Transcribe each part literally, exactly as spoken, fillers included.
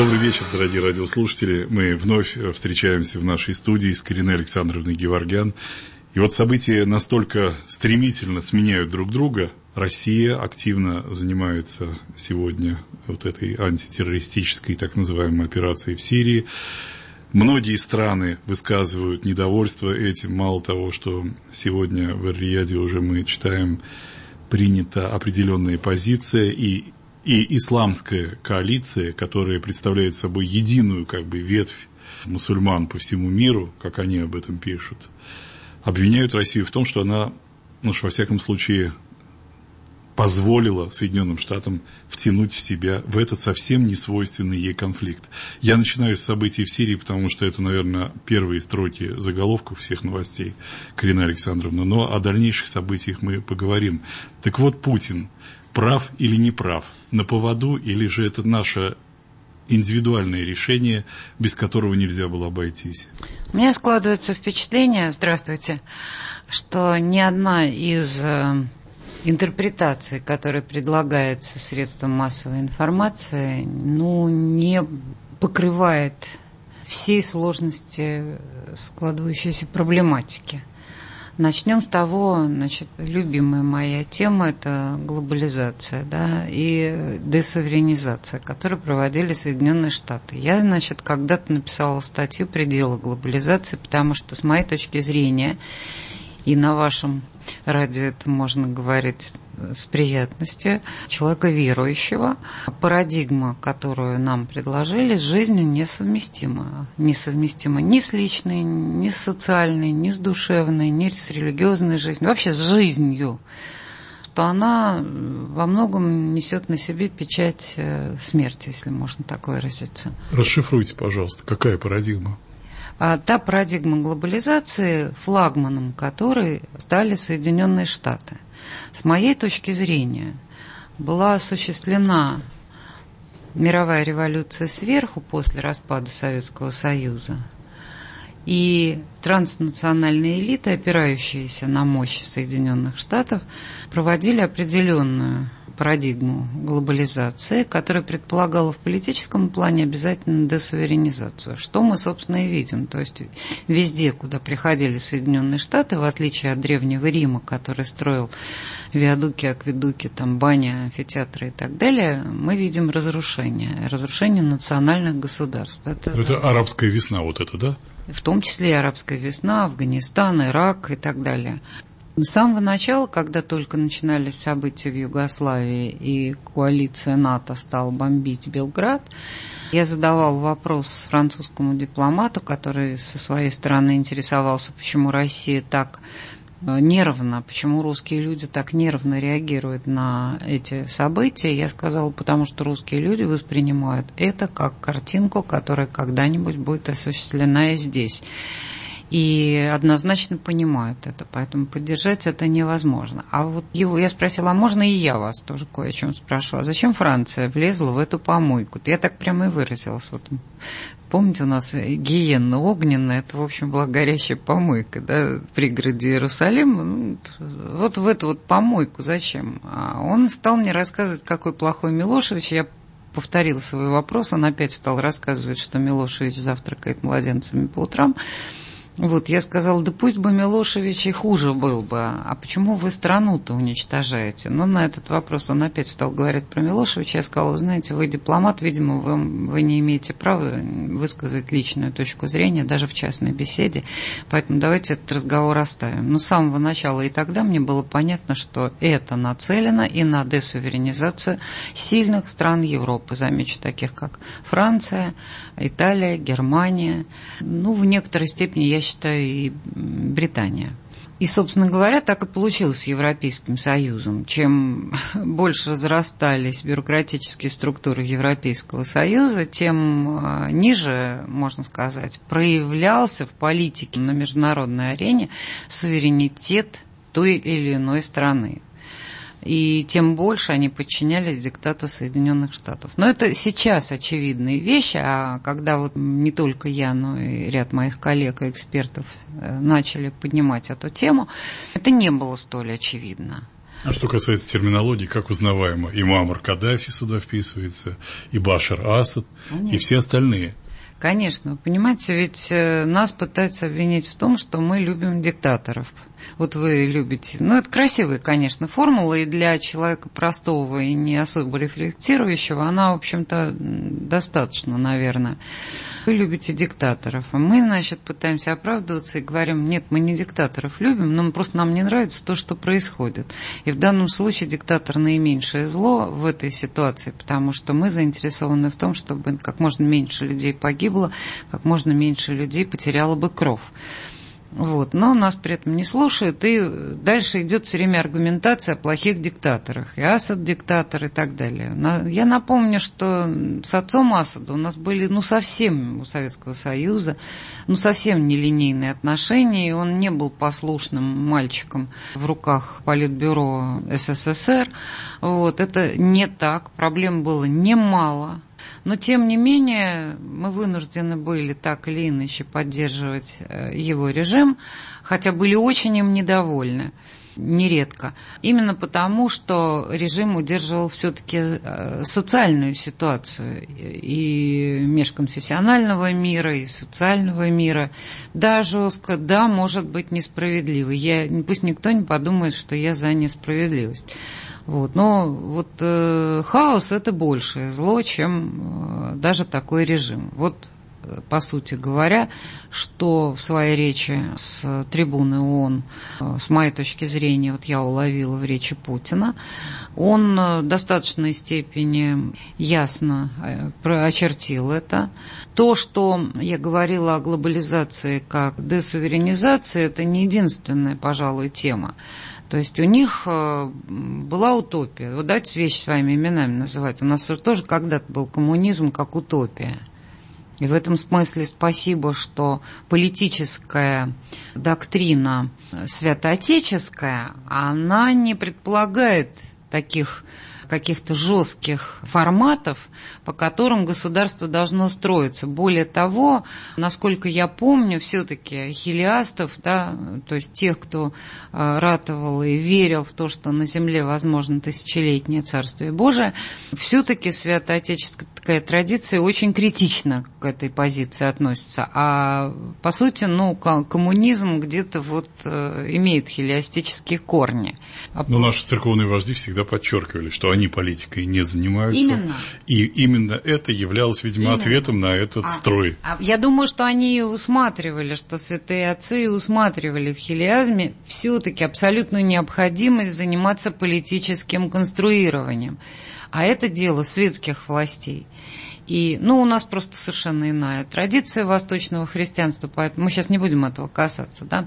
Добрый вечер, дорогие радиослушатели. Мы вновь встречаемся в нашей студии с Кариной Александровной Геворгян. И вот события настолько стремительно сменяют друг друга. Россия активно занимается сегодня вот этой антитеррористической так называемой операцией в Сирии. Многие страны высказывают недовольство этим. Мало того, что сегодня в Эр-Рияде уже мы читаем, принята определенная позиция, и, и исламская коалиция, которая представляет собой единую как бы ветвь мусульман по всему миру, как они об этом пишут, обвиняют Россию в том, что она, ну, во всяком случае, позволила Соединенным Штатам втянуть в себя в этот совсем не свойственный ей конфликт. Я начинаю с событий в Сирии, потому что это, наверное, первые строки заголовков всех новостей, Карина Александровна, но о дальнейших событиях мы поговорим. Так вот, Путин прав или не прав? На поводу, или же это наше индивидуальное решение, без которого нельзя было обойтись? У меня складывается впечатление, здравствуйте, что ни одна из интерпретаций, которая предлагается средством массовой информации, ну, не покрывает всей сложности складывающейся проблематики. Начнем с того, значит, любимая моя тема – это глобализация, да, и десуверенизация, которую проводили Соединенные Штаты. Я, значит, когда-то написала статью «Пределы глобализации», потому что, с моей точки зрения, и на вашем радио это можно говорить с приятностью, человека верующего, парадигма, которую нам предложили, с жизнью несовместима. Несовместима ни с личной, ни с социальной, ни с душевной, ни с религиозной жизнью, вообще с жизнью. Что она во многом несет на себе печать смерти, если можно так выразиться. Расшифруйте, пожалуйста, какая парадигма? А та парадигма глобализации, флагманом которой стали Соединенные Штаты. С моей точки зрения, была осуществлена мировая революция сверху после распада Советского Союза, и транснациональные элиты, опирающиеся на мощь Соединенных Штатов, проводили определенную парадигму глобализации, которая предполагала в политическом плане обязательно десуверенизацию, что мы, собственно, и видим. То есть везде, куда приходили Соединенные Штаты, в отличие от Древнего Рима, который строил виадуки, акведуки, там, бани, амфитеатры и так далее, мы видим разрушение, разрушение национальных государств. Это, это арабская весна, вот это, да? В том числе и арабская весна, Афганистан, Ирак и так далее. С самого начала, когда только начинались события в Югославии и коалиция НАТО стала бомбить Белград, я задавал вопрос французскому дипломату, который со своей стороны интересовался, почему Россия так нервно, почему русские люди так нервно реагируют на эти события. Я сказала, потому что русские люди воспринимают это как картинку, которая когда-нибудь будет осуществлена и здесь. И однозначно понимают это, поэтому поддержать это невозможно. А вот его, я спросила, а можно и я вас тоже кое о чем спрошу? А зачем Франция влезла в эту помойку? Я так прямо и выразилась. Вот, помните, у нас гиенна огненная, это, в общем, была горящая помойка, да, в пригороде Иерусалима. Ну, вот в эту вот помойку зачем? А он стал мне рассказывать, какой плохой Милошевич. Я повторила свой вопрос, он опять стал рассказывать, что Милошевич завтракает младенцами по утрам. Вот, я сказала, да пусть бы Милошевич и хуже был бы, а почему вы страну-то уничтожаете? Ну, на этот вопрос он опять стал говорить про Милошевича. Я сказала, вы знаете, вы дипломат, видимо, вы, вы не имеете права высказать личную точку зрения, даже в частной беседе, поэтому давайте этот разговор оставим. Но с самого начала и тогда мне было понятно, что это нацелено и на десуверенизацию сильных стран Европы, замечу, таких как Франция, Италия, Германия, ну, в некоторой степени, я считаю, и Британия. И, собственно говоря, так и получилось с Европейским Союзом. Чем больше разрастались бюрократические структуры Европейского Союза, тем ниже, можно сказать, проявлялся в политике на международной арене суверенитет той или иной страны. И тем больше они подчинялись диктату Соединенных Штатов. Но это сейчас очевидные вещи, а когда вот не только я, но и ряд моих коллег и экспертов начали поднимать эту тему, это не было столь очевидно. А что касается терминологии, как узнаваемо, и Муаммар Каддафи сюда вписывается, и Башар Асад, Конечно. И все остальные. Конечно, понимаете, ведь нас пытаются обвинить в том, что мы любим диктаторов. Вот вы любите. Ну, это красивые, конечно, формулы, и для человека простого и не особо рефлектирующего она, в общем-то, достаточно, наверное. Вы любите диктаторов, а мы, значит, пытаемся оправдываться и говорим, нет, мы не диктаторов любим, но просто нам не нравится то, что происходит. И в данном случае диктатор наименьшее зло в этой ситуации, потому что мы заинтересованы в том, чтобы как можно меньше людей погибло, как можно меньше людей потеряло бы кровь. Вот. Но нас при этом не слушают, и дальше идет все время аргументация о плохих диктаторах, и Асад диктатор и так далее. Я напомню, что с отцом Асада у нас были, ну, совсем у Советского Союза, ну, совсем нелинейные отношения, и он не был послушным мальчиком в руках Политбюро СССР. Вот. Это не так, проблем было немало. Но, тем не менее, мы вынуждены были так или иначе поддерживать его режим, хотя были очень им недовольны, нередко. Именно потому, что режим удерживал все-таки социальную ситуацию и межконфессионального мира, и социального мира. Да, жестко, да, может быть, несправедливо. Я, пусть никто не подумает, что я за несправедливость. Вот. Но вот э, хаос – это большее зло, чем э, даже такой режим. Вот, э, по сути говоря, что в своей речи с трибуны ООН, э, с моей точки зрения, вот я уловила в речи Путина, он э, в достаточной степени ясно э, очертил это. То, что я говорила о глобализации как десуверенизации, это не единственная, пожалуй, тема. То есть у них была утопия. Вот давайте вещи своими именами называть. У нас тоже когда-то был коммунизм как утопия. И в этом смысле спасибо, что политическая доктрина святоотеческая, она не предполагает таких каких-то жестких форматов, по которым государство должно строиться. Более того, насколько я помню, все-таки хилиастов, да, то есть тех, кто ратовал и верил в то, что на земле возможно тысячелетнее Царствие Божие, все-таки святоотеческая традиция очень критично к этой позиции относится. А по сути, ну, коммунизм где-то вот имеет хилиастические корни. Но наши церковные вожди всегда подчеркивали, что они политикой не занимаются. Именно. И именно это являлось, видимо, именно. Ответом на этот а, строй. А я думаю, что они усматривали, что святые отцы усматривали в хилиазме все-таки абсолютную необходимость заниматься политическим конструированием. А это дело светских властей. И, ну, у нас просто совершенно иная традиция восточного христианства, поэтому мы сейчас не будем этого касаться, да.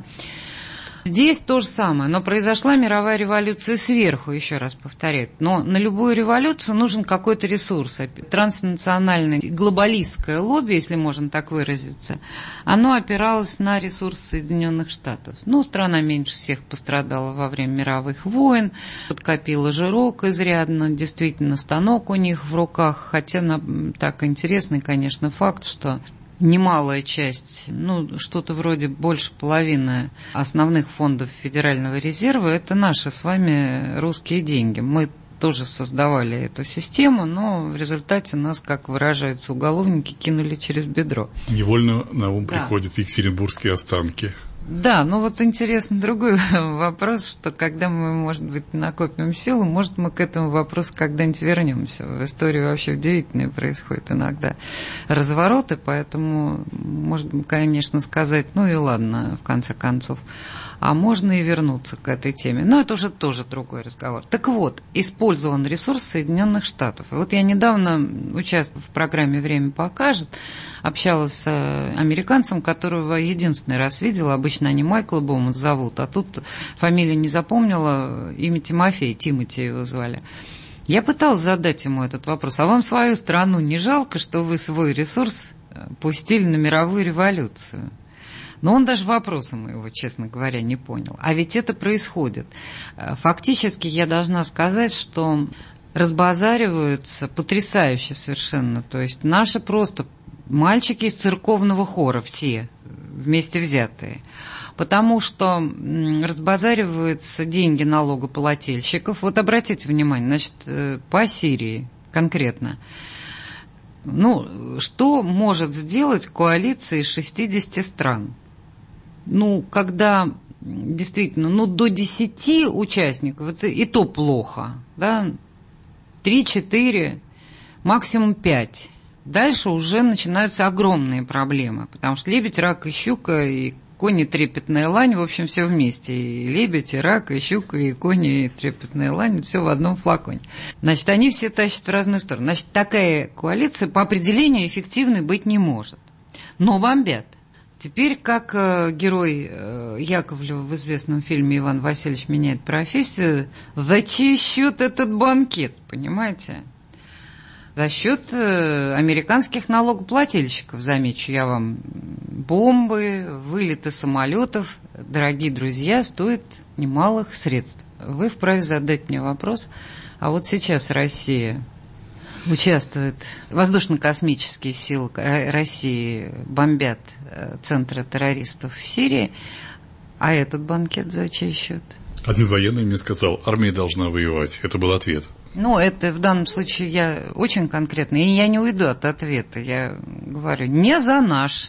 Здесь то же самое, но произошла мировая революция сверху, еще раз повторяю. Но на любую революцию нужен какой-то ресурс. Транснациональное глобалистское лобби, если можно так выразиться, оно опиралось на ресурсы Соединенных Штатов. Ну, страна меньше всех пострадала во время мировых войн, подкопила жирок изрядно, действительно станок у них в руках, хотя на, так интересный, конечно, факт, что немалая часть, ну, что-то вроде больше половины основных фондов Федерального резерва – это наши с вами русские деньги. Мы тоже создавали эту систему, но в результате нас, как выражаются уголовники, кинули через бедро. Невольно на ум да. приходят екатеринбургские останки. Да, ну вот интересный другой вопрос, что когда мы, может быть, накопим силу, может, мы к этому вопросу когда-нибудь вернемся. В истории вообще удивительные происходят иногда развороты, поэтому можно, конечно, сказать, ну и ладно, в конце концов. А можно и вернуться к этой теме. Но это уже тоже другой разговор. Так вот, использован ресурс Соединенных Штатов. И вот я недавно, участвовав в программе «Время покажет», общалась с американцем, которого единственный раз видела. Обычно они Майкла Боуман зовут, а тут фамилию не запомнила, имя Тимофей, Тимоти его звали. Я пыталась задать ему этот вопрос. А вам свою страну не жалко, что вы свой ресурс пустили на мировую революцию? Но он даже вопроса моего, честно говоря, не понял. А ведь это происходит. Фактически я должна сказать, что разбазариваются потрясающе совершенно. То есть наши просто мальчики из церковного хора, все вместе взятые, Потому что разбазариваются деньги налогоплательщиков. Вот обратите внимание, значит, по Сирии конкретно. Ну, что может сделать коалиция из шестидесяти стран? Ну, когда действительно, ну, до десяти участников, это и то плохо, да, три-четыре, максимум пять. Дальше уже начинаются огромные проблемы, потому что лебедь, рак и щука, и кони, трепетная лань, в общем, все вместе. И лебедь, и рак, и щука, и кони, и трепетная лань, все в одном флаконе. Значит, они все тащат в разные стороны. Значит, такая коалиция по определению эффективной быть не может. Но бомбят. Теперь, как э, герой э, Яковлева в известном фильме «Иван Васильевич меняет профессию», за чей счет этот банкет, понимаете? За счет э, американских налогоплательщиков, замечу я вам. Бомбы, вылеты самолетов, дорогие друзья, стоят немалых средств. Вы вправе задать мне вопрос, а вот сейчас Россия участвует, воздушно-космические силы России бомбят центры террористов в Сирии, а этот банкет за чей счет? Один военный мне сказал, армия должна воевать. Это был ответ. Ну, это в данном случае я очень конкретно, и я не уйду от ответа. Я говорю, не за наш.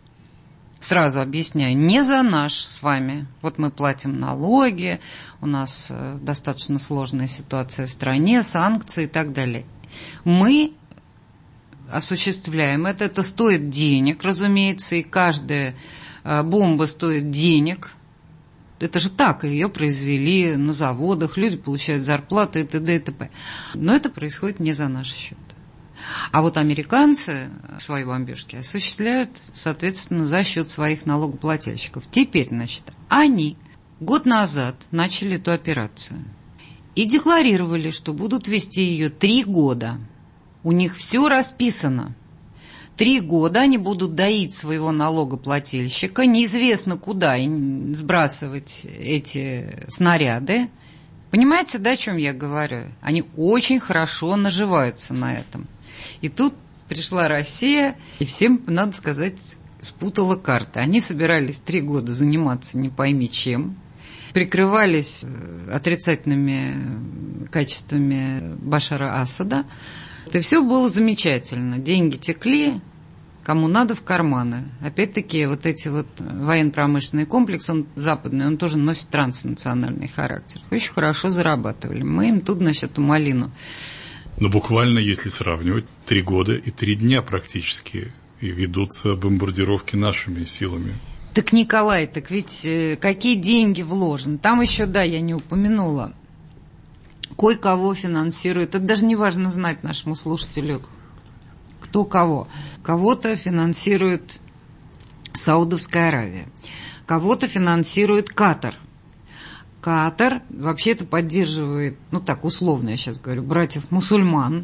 Сразу объясняю, не за наш с вами. Вот мы платим налоги, у нас достаточно сложная ситуация в стране, санкции и так далее. Мы осуществляем это, это стоит денег, разумеется, и каждая бомба стоит денег. Это же так, ее произвели на заводах, люди получают зарплаты и т.д. и т.п. Но это происходит не за наш счет. А вот американцы свои бомбежки осуществляют, соответственно, за счет своих налогоплательщиков. Теперь, значит, они год назад начали эту операцию и декларировали, что будут вести ее три года. У них все расписано. Три года они будут доить своего налогоплательщика, неизвестно куда сбрасывать эти снаряды. Понимаете, да, о чем я говорю? Они очень хорошо наживаются на этом. И тут пришла Россия, и всем, надо сказать, спутала карты. Они собирались три года заниматься не пойми чем, прикрывались отрицательными качествами Башара Асада. И все было замечательно. Деньги текли, кому надо, в карманы. Опять-таки, вот эти вот военно-промышленный комплекс, он западный, он тоже носит транснациональный характер. Очень хорошо зарабатывали. Мы им тут, значит, эту малину. Но буквально, если сравнивать, три года и три дня практически и ведутся бомбардировки нашими силами. Так, Николай, так ведь э, какие деньги вложены? Там еще, да, я не упомянула. Кое-кого финансирует. Это даже не важно знать нашему слушателю, кто кого. Кого-то финансирует Саудовская Аравия, кого-то финансирует Катар. Катар вообще-то поддерживает, ну так условно я сейчас говорю, братьев-мусульман.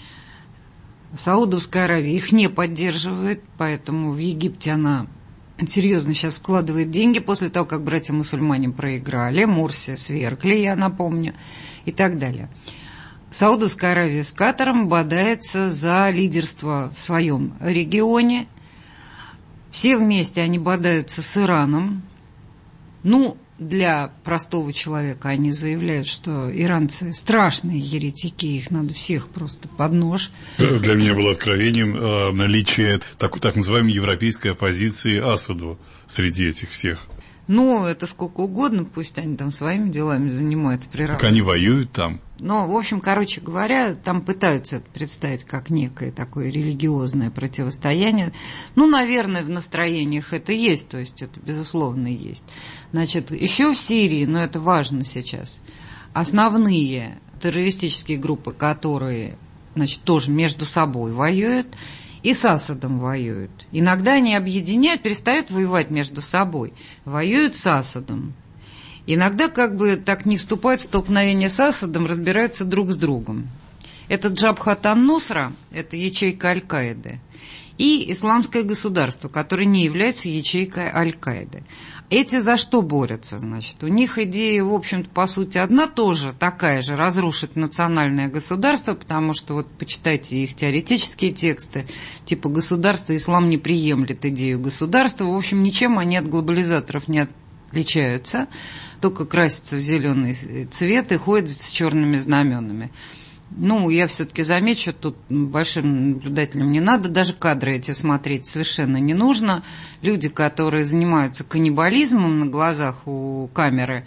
Саудовская Аравия их не поддерживает, поэтому в Египте она серьезно сейчас вкладывает деньги после того, как братья-мусульмане проиграли, Мурси свергли, я напомню, и так далее. Саудовская Аравия с Катаром бодается за лидерство в своем регионе. Все вместе они бодаются с Ираном. Ну, для простого человека они заявляют, что иранцы страшные еретики, их надо всех просто под нож. Для меня было откровением э, наличие так, так называемой европейской оппозиции Асаду среди этих всех. Ну, это сколько угодно, пусть они там своими делами занимаются. Так они воюют там. Но, в общем, короче говоря, там пытаются это представить как некое такое религиозное противостояние. Ну, наверное, в настроениях это есть, то есть это, безусловно, есть. Значит, еще в Сирии, но это важно сейчас, основные террористические группы, которые, значит, тоже между собой воюют, и с Асадом воюют. Иногда они объединяют, перестают воевать между собой, воюют с Асадом. Иногда, как бы так не вступают в столкновение с Асадом, разбираются друг с другом. Это Джабхат ан-Нусра, это ячейка Аль-Каиды. и исламское государство, которое не является ячейкой Аль-Каиды. Эти за что борются, значит? У них идея, в общем-то, по сути, одна тоже, такая же, разрушить национальное государство, потому что, вот, почитайте их теоретические тексты, типа «государство, ислам не приемлет идею государства». В общем, ничем они от глобализаторов не отличаются, только красятся в зеленый цвет и ходят с черными знаменами. Ну, я все-таки замечу, тут большим наблюдателям не надо, даже кадры эти смотреть совершенно не нужно. Люди, которые занимаются каннибализмом на глазах у камеры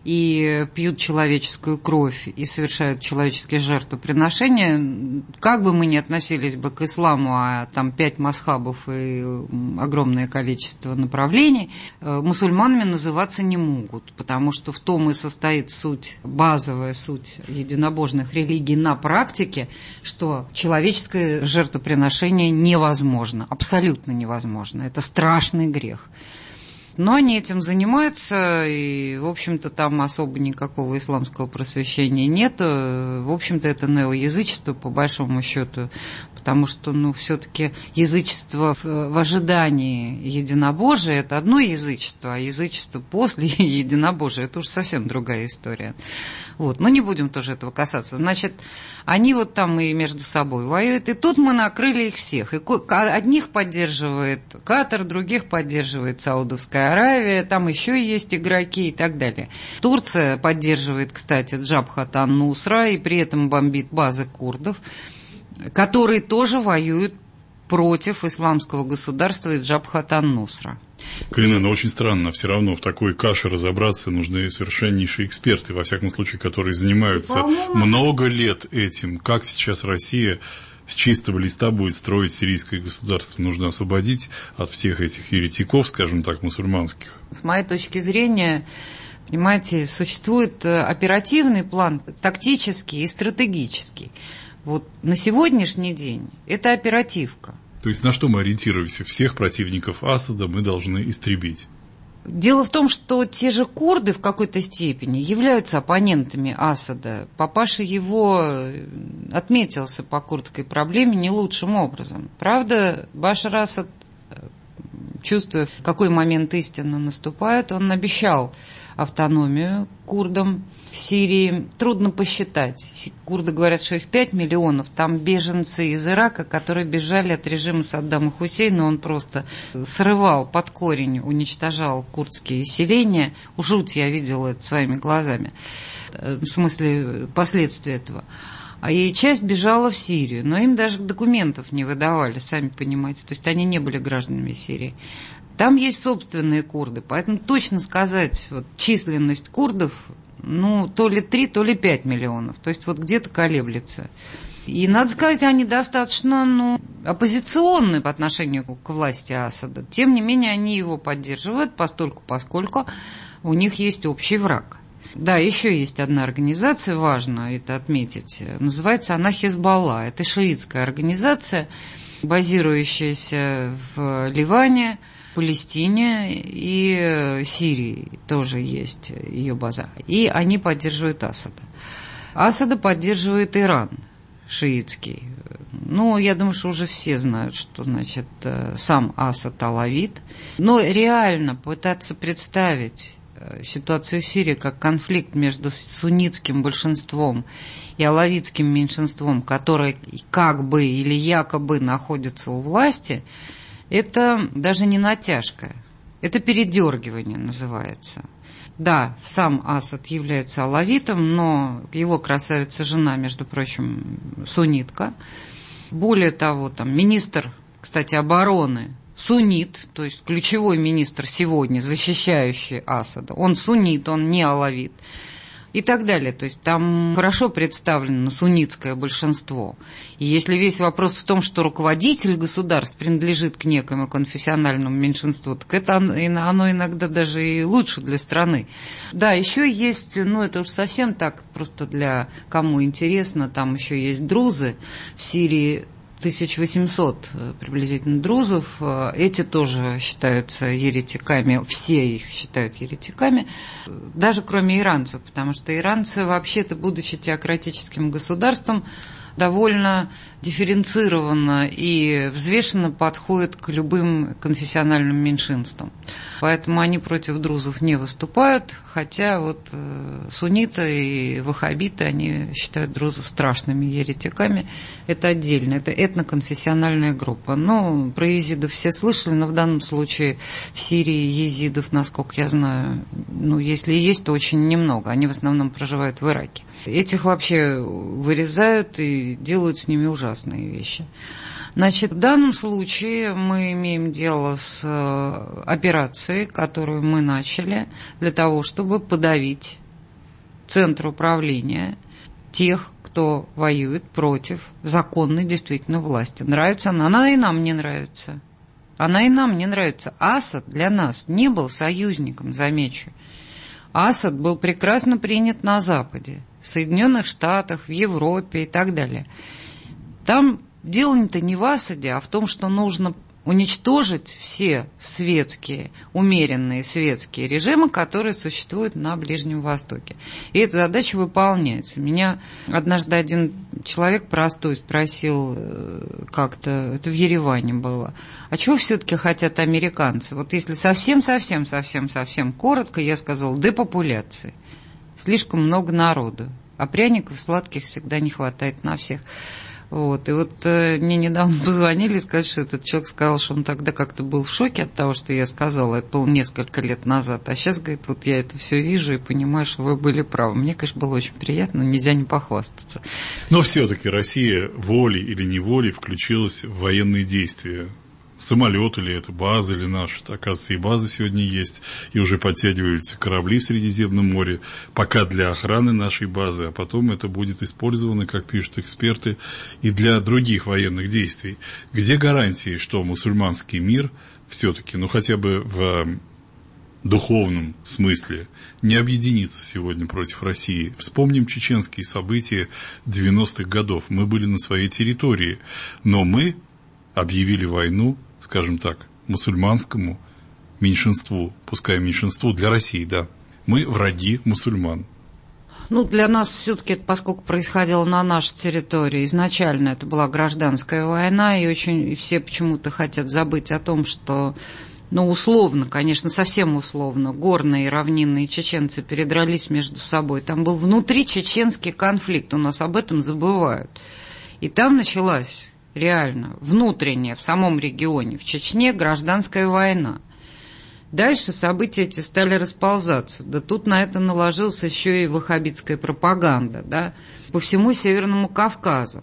и пьют человеческую кровь и совершают человеческие жертвоприношения, как бы мы ни относились бы к исламу, а там пять мазхабов и огромное количество направлений, мусульманами называться не могут, потому что в том и состоит суть, базовая суть единобожных религий на практике, что человеческое жертвоприношение невозможно, абсолютно невозможно. Это страшный грех. Но они этим занимаются, и, в общем-то, там особо никакого исламского просвещения нет. В общем-то, это неоязычество, по большому счету, потому что, ну, все-таки язычество в ожидании единобожия – это одно язычество, а язычество после единобожия – это уж совсем другая история. Вот, но не будем тоже этого касаться. Значит, они вот там и между собой воюют, и тут мы накрыли их всех. И одних поддерживает Катар, других поддерживает Саудовская Аравия, там еще есть игроки и так далее. Турция поддерживает, кстати, Джабхат ан-Нусра и при этом бомбит базы курдов, которые тоже воюют против исламского государства и Джабхат ан-Нусра. Каринэ, но очень странно, все равно в такой каше разобраться нужны совершеннейшие эксперты, во всяком случае, которые занимаются много лет этим. Как сейчас Россия с чистого листа будет строить сирийское государство? Нужно освободить от всех этих еретиков, скажем так, мусульманских. С моей точки зрения, понимаете, существует оперативный план, тактический и стратегический. Вот на сегодняшний день это оперативка. То есть на что мы ориентируемся? Всех противников Асада мы должны истребить. Дело в том, что те же курды в какой-то степени являются оппонентами Асада. Папаша его отметился по курдской проблеме не лучшим образом. Правда, Башар Асад, чувствуя, в какой момент истина наступает, он обещал автономию курдам в Сирии. Трудно посчитать. Курды говорят, что их пять миллионов. Там беженцы из Ирака, которые бежали от режима Саддама Хусейна. Он просто срывал под корень, уничтожал курдские селения. Жуть, я видела это своими глазами. В смысле, последствия этого. И часть бежала в Сирию, но им даже документов не выдавали, сами понимаете. То есть они не были гражданами Сирии. Там есть собственные курды, поэтому точно сказать, вот, численность курдов, ну, то ли три, то ли пять миллионов, то есть вот где-то колеблется. И, надо сказать, они достаточно, ну, оппозиционны по отношению к власти Асада. Тем не менее, они его поддерживают, постольку, поскольку у них есть общий враг. Да, еще есть одна организация, важно это отметить, называется она Хизбалла. Это шиитская организация, базирующаяся в Ливане, Палестине и Сирии тоже есть ее база. И они поддерживают Асада. Асада поддерживает Иран шиитский. Ну, я думаю, что уже все знают, что, значит, сам Асад алавит. Но реально пытаться представить ситуацию в Сирии как конфликт между суннитским большинством и алавитским меньшинством, которое как бы или якобы находится у власти, это даже не натяжка, это передергивание называется. Да, сам Асад является алавитом, но его красавица-жена, между прочим, суннитка. Более того, там министр, кстати, обороны, суннит, то есть ключевой министр сегодня, защищающий Асада, он суннит, он не алавит. И так далее. То есть там хорошо представлено суннитское большинство. И если весь вопрос в том, что руководитель государств принадлежит к некому конфессиональному меньшинству, так это оно иногда даже и лучше для страны. Да, еще есть, ну это уж совсем так, просто для кому интересно, там еще есть друзы в Сирии. тысяча восемьсот приблизительно друзов, эти тоже считаются еретиками, все их считают еретиками, даже кроме иранцев, потому что иранцы, вообще-то, будучи теократическим государством, довольно дифференцированно и взвешенно подходит к любым конфессиональным меньшинствам. Поэтому они против друзов не выступают, хотя вот сунниты и ваххабиты, они считают друзов страшными еретиками. Это отдельно, это этноконфессиональная группа. Ну, про езидов все слышали, но в данном случае в Сирии езидов, насколько я знаю, ну, если и есть, то очень немного. Они в основном проживают в Ираке. Этих вообще вырезают и делают с ними ужасные вещи. Значит, в данном случае мы имеем дело с операцией, которую мы начали для того, чтобы подавить центр управления тех, кто воюет против законной действительно власти. Нравится она? Она и нам не нравится. Она и нам не нравится. Асад для нас не был союзником, замечу. Асад был прекрасно принят на Западе, в Соединенных Штатах, в Европе и так далее. Там дело-то не в Асаде, а в том, что нужно уничтожить все светские, умеренные светские режимы, которые существуют на Ближнем Востоке. И эта задача выполняется. Меня однажды один человек простой спросил как-то, это в Ереване было, а чего все-таки хотят американцы? Вот если совсем-совсем-совсем-совсем коротко, я сказала, депопуляции. Слишком много народу, а пряников сладких всегда не хватает на всех. Вот. И вот э, мне недавно позвонили и сказали, что этот человек сказал, что он тогда как-то был в шоке от того, что я сказала. Это было несколько лет назад. А сейчас, говорит, вот я это все вижу и понимаю, что вы были правы. Мне, конечно, было очень приятно, нельзя не похвастаться. Но все-таки Россия волей или неволей включилась в военные действия. Самолеты ли это, базы ли наши, оказывается, и базы сегодня есть, и уже подтягиваются корабли в Средиземном море, пока для охраны нашей базы, а потом это будет использовано, как пишут эксперты, и для других военных действий. Где гарантии, что мусульманский мир все-таки, ну хотя бы в духовном смысле, не объединится сегодня против России? Вспомним чеченские события девяностых годов. Мы были на своей территории, но мы объявили войну, скажем так, мусульманскому меньшинству, пускай меньшинству, для России, да. Мы враги мусульман. Ну, для нас все-таки, поскольку происходило на нашей территории, изначально это была гражданская война, и очень и все почему-то хотят забыть о том, что, ну, условно, конечно, совсем условно, горные и равнинные чеченцы передрались между собой. Там был внутричеченский конфликт, у нас об этом забывают. И там началась реально внутренняя в самом регионе, в Чечне, гражданская война. Дальше события эти стали расползаться. Да тут на это наложилась еще и ваххабитская пропаганда, да, по всему Северному Кавказу.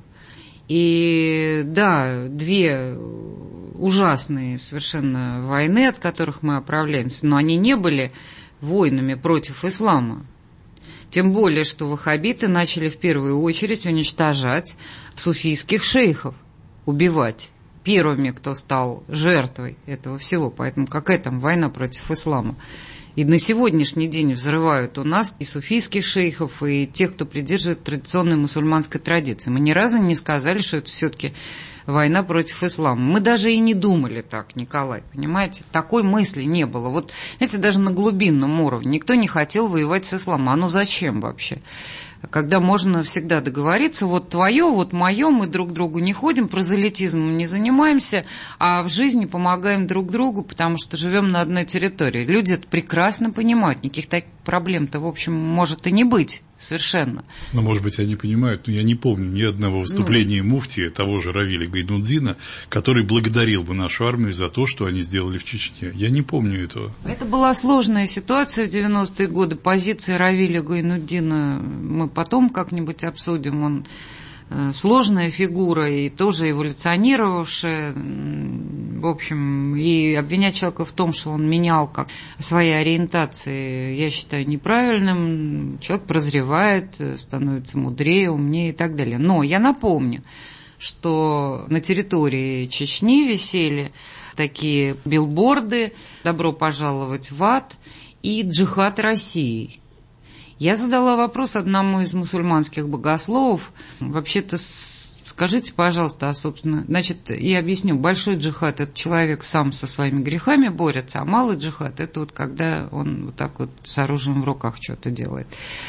И да, две ужасные совершенно войны, от которых мы оправляемся, но они не были войнами против ислама. Тем более, что ваххабиты начали в первую очередь уничтожать суфийских шейхов, убивать первыми, кто стал жертвой этого всего. Поэтому какая там война против ислама? И на сегодняшний день взрывают у нас и суфийских шейхов, и тех, кто придерживает традиционной мусульманской традиции. Мы ни разу не сказали, что это все-таки война против ислама. Мы даже и не думали так, Николай, понимаете? Такой мысли не было. Вот, знаете, даже на глубинном уровне никто не хотел воевать с исламом. А ну зачем вообще? Когда можно всегда договориться, вот твое, вот мое, мы друг другу не ходим, прозелитизмом не занимаемся, а в жизни помогаем друг другу, потому что живем на одной территории. Люди это прекрасно понимают, никаких таких проблем-то, в общем, может и не быть совершенно. Но, может быть, они понимают, но я не помню ни одного выступления ну, муфтия, того же Равиля Гайнуддина, который благодарил бы нашу армию за то, что они сделали в Чечне. Я не помню этого. Это была сложная ситуация в девяностые годы. Позиция Равиля Гайнуддина мы потом как-нибудь обсудим. Он сложная фигура и тоже эволюционировавшая. В общем, и обвинять человека в том, что он менял как свои ориентации, я считаю неправильным. Человек прозревает, становится мудрее, умнее и так далее. Но я напомню, что на территории Чечни висели такие билборды «Добро пожаловать в ад» и «Джихад России». Я задала вопрос одному из мусульманских богословов. Вообще-то, скажите, пожалуйста, а, собственно, значит, я объясню. Большой джихад – это человек сам со своими грехами борется, а малый джихад – это вот когда он вот так вот с оружием в руках что-то делает.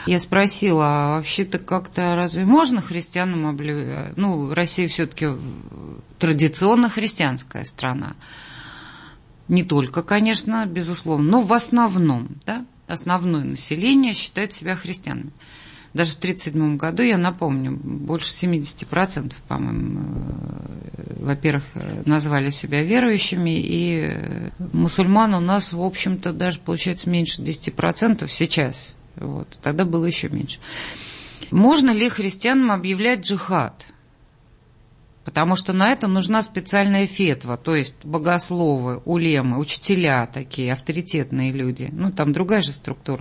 Я спросила, а вообще-то как-то разве можно христианам обливать? Ну, Россия все-таки традиционно христианская страна. Не только, конечно, безусловно, но в основном, да, основное население считает себя христианами. Даже в тридцать седьмом году, я напомню, больше семьдесят процентов, по-моему, во-первых, назвали себя верующими, и мусульман у нас, в общем-то, даже получается меньше десяти процентов сейчас. Вот, тогда было еще меньше. Можно ли христианам объявлять джихад? Потому что на это нужна специальная фетва, то есть богословы, улемы, учителя такие, авторитетные люди, ну там другая же структура,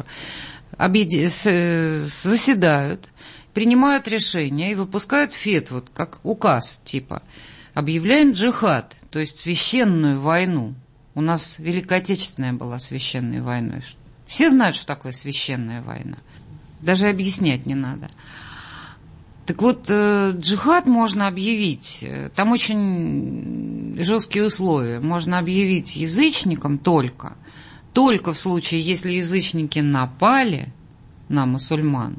заседают, принимают решения и выпускают фетву, как указ типа. Объявляем джихад, то есть священную войну. У нас Великая Отечественная была священной войной. Все знают, что такое священная война. Даже объяснять не надо. Так вот, джихад можно объявить, там очень жесткие условия. Можно объявить язычникам только, только в случае, если язычники напали на мусульман.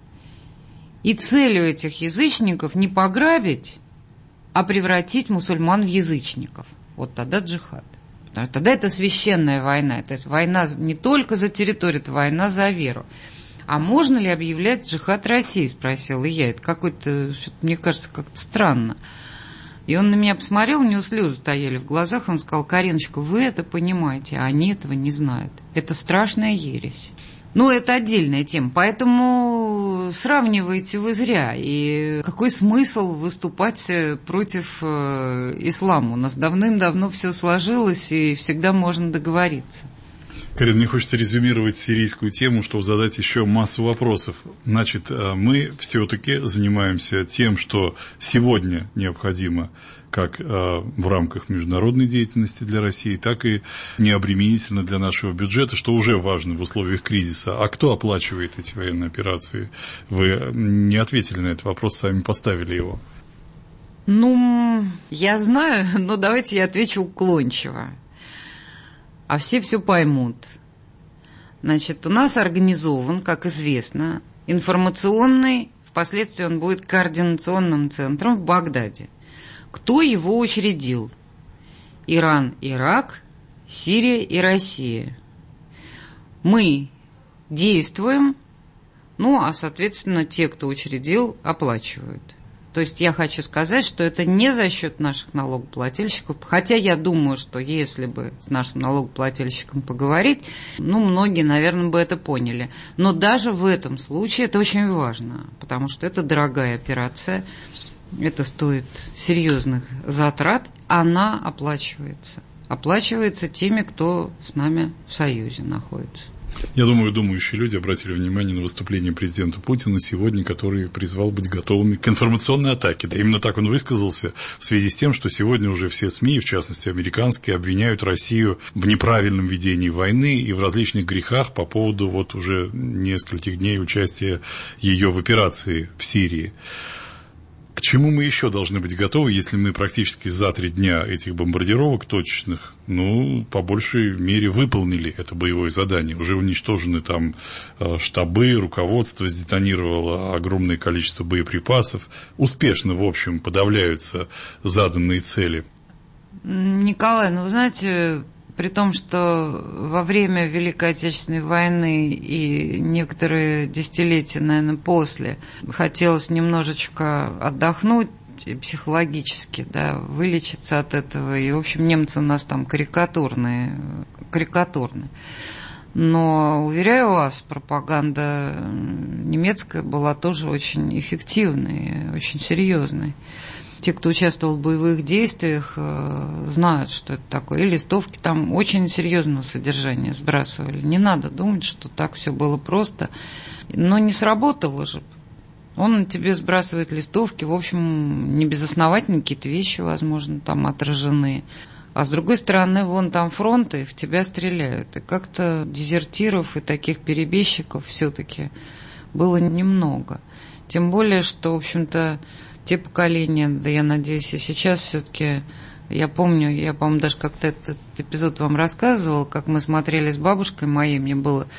И целью этих язычников не пограбить, а превратить мусульман в язычников. Вот тогда джихад. Потому что тогда это священная война. Это война не только за территорию, это война за веру. А можно ли объявлять джихад России, спросила я. Это какой-то, мне кажется, как-то странно. И он на меня посмотрел, у него слезы стояли в глазах, он сказал: Кариночка, вы это понимаете, а они этого не знают. Это страшная ересь. Ну, это отдельная тема, поэтому сравниваете вы зря. И какой смысл выступать против э, ислама? У нас давным-давно все сложилось, и всегда можно договориться. Карин, мне хочется резюмировать сирийскую тему, чтобы задать еще массу вопросов. Значит, мы все-таки занимаемся тем, что сегодня необходимо, как в рамках международной деятельности для России, так и необременительно для нашего бюджета, что уже важно в условиях кризиса. А кто оплачивает эти военные операции? Вы не ответили на этот вопрос, сами поставили его. Ну, я знаю, но давайте я отвечу уклончиво. А все все поймут. Значит, у нас организован, как известно, информационный, впоследствии он будет координационным центром в Багдаде. Кто его учредил? Иран, Ирак, Сирия и Россия. Мы действуем, ну, а, соответственно, те, кто учредил, оплачивают. То есть я хочу сказать, что это не за счет наших налогоплательщиков, хотя я думаю, что если бы с нашим налогоплательщиком поговорить, ну, многие, наверное, бы это поняли. Но даже в этом случае это очень важно, потому что это дорогая операция, это стоит серьезных затрат, она оплачивается. Оплачивается теми, кто с нами в союзе находится. Я думаю, думающие люди обратили внимание на выступление президента Путина сегодня, который призвал быть готовыми к информационной атаке. Да, именно так он высказался в связи с тем, что сегодня уже все СМИ, в частности американские, обвиняют Россию в неправильном ведении войны и в различных грехах по поводу вот уже нескольких дней участия ее в операции в Сирии. К чему мы еще должны быть готовы, если мы практически за три дня этих бомбардировок точечных, ну, по большей мере выполнили это боевое задание. Уже уничтожены там штабы, руководство сдетонировало огромное количество боеприпасов. Успешно, в общем, подавляются заданные цели. Николай, ну, вы знаете, при том, что во время Великой Отечественной войны и некоторые десятилетия, наверное, после, хотелось немножечко отдохнуть психологически, да, вылечиться от этого. И, в общем, немцы у нас там карикатурные, карикатурные. Но, уверяю вас, пропаганда немецкая была тоже очень эффективной, очень серьезной. Те, кто участвовал в боевых действиях, знают, что это такое. И листовки там очень серьезного содержания сбрасывали. Не надо думать, что так все было просто. Но не сработало же. Он на тебе сбрасывает листовки. В общем, небезосновательные какие-то вещи, возможно, там отражены. А с другой стороны, вон там фронты, в тебя стреляют. И как-то дезертиров и таких перебежчиков все-таки было немного. Тем более, что, в общем-то, те поколения, да я надеюсь, и сейчас все-таки, я помню, я, по-моему, даже как-то этот эпизод вам рассказывал, как мы смотрели с бабушкой моей, мне было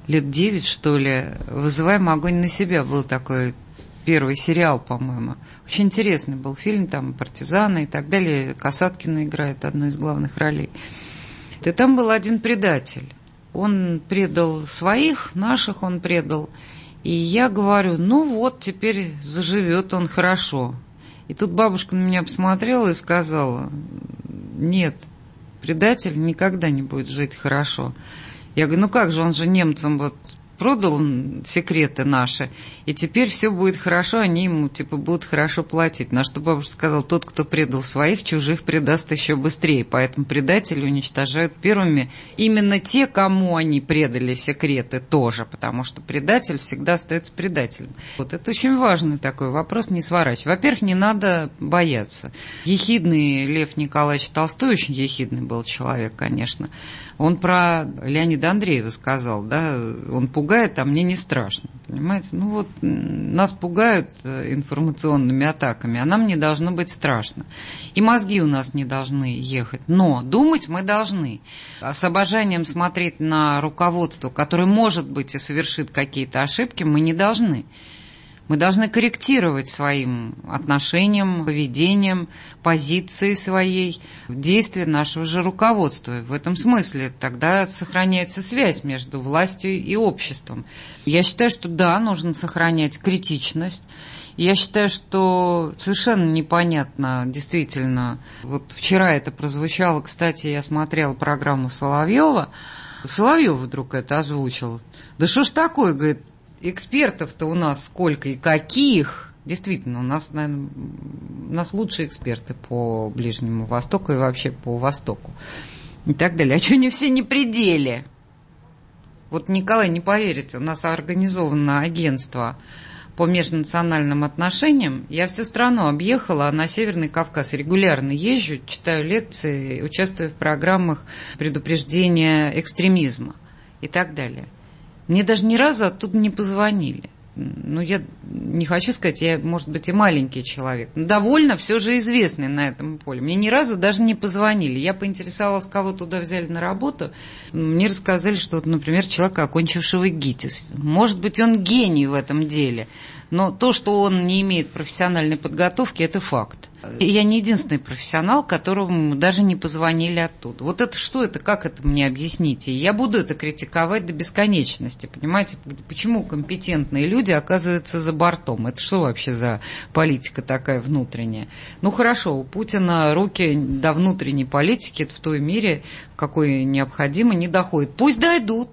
лет девять, что ли, «Вызываем огонь на себя» был такой первый сериал, по-моему. Очень интересный был фильм, там партизаны и так далее. Касаткина играет одну из главных ролей. И там был один предатель. Он предал своих, наших он предал. И я говорю, ну вот, теперь заживет он хорошо. И тут бабушка на меня посмотрела и сказала, нет, предатель никогда не будет жить хорошо. Я говорю, ну как же, он же немцам вот продал секреты наши, и теперь все будет хорошо, они ему типа будут хорошо платить. На что бабушка сказала, тот, кто предал своих, чужих предаст еще быстрее. Поэтому предатели уничтожают первыми именно те, кому они предали секреты тоже, потому что предатель всегда остается предателем. Вот это очень важный такой вопрос, не сворачивать. Во-первых, не надо бояться. Ехидный Лев Николаевич Толстой, очень ехидный был человек, конечно. Он про Леонида Андреева сказал, да, он пугает, а мне не страшно, понимаете? Ну вот нас пугают информационными атаками, а нам не должно быть страшно. И мозги у нас не должны ехать, но думать мы должны. С обожанием смотреть на руководство, которое, может быть, и совершит какие-то ошибки, мы не должны. Мы должны корректировать своим отношением, поведением, позицией своей, действия нашего же руководства. В этом смысле тогда сохраняется связь между властью и обществом. Я считаю, что да, нужно сохранять критичность. Я считаю, что совершенно непонятно, действительно, вот вчера это прозвучало, кстати, я смотрела программу Соловьева, Соловьев вдруг это озвучил. Да что ж такое, говорит, экспертов-то у нас сколько и каких. Действительно, у нас, наверное, у нас лучшие эксперты по Ближнему Востоку и вообще по Востоку. И так далее. А что они все не при деле? Вот, Николай, не поверите, у нас организовано агентство по межнациональным отношениям. Я всю страну объехала, а на Северный Кавказ регулярно езжу, читаю лекции, участвую в программах предупреждения экстремизма и так далее. Мне даже ни разу оттуда не позвонили. Ну, я не хочу сказать, я, может быть, и маленький человек, но довольно все же известный на этом поле. Мне ни разу даже не позвонили. Я поинтересовалась, кого туда взяли на работу. Мне рассказали, что, вот, например, человека, окончившего ГИТИС. Может быть, он гений в этом деле, но то, что он не имеет профессиональной подготовки, это факт. Я не единственный профессионал, которому даже не позвонили оттуда. Вот это что это, как это мне объясните? Я буду это критиковать до бесконечности, понимаете? Почему компетентные люди оказываются за бортом? Это что вообще за политика такая внутренняя? Ну хорошо, у Путина руки до внутренней политики в той мере, в какой необходимо, не доходят. Пусть дойдут.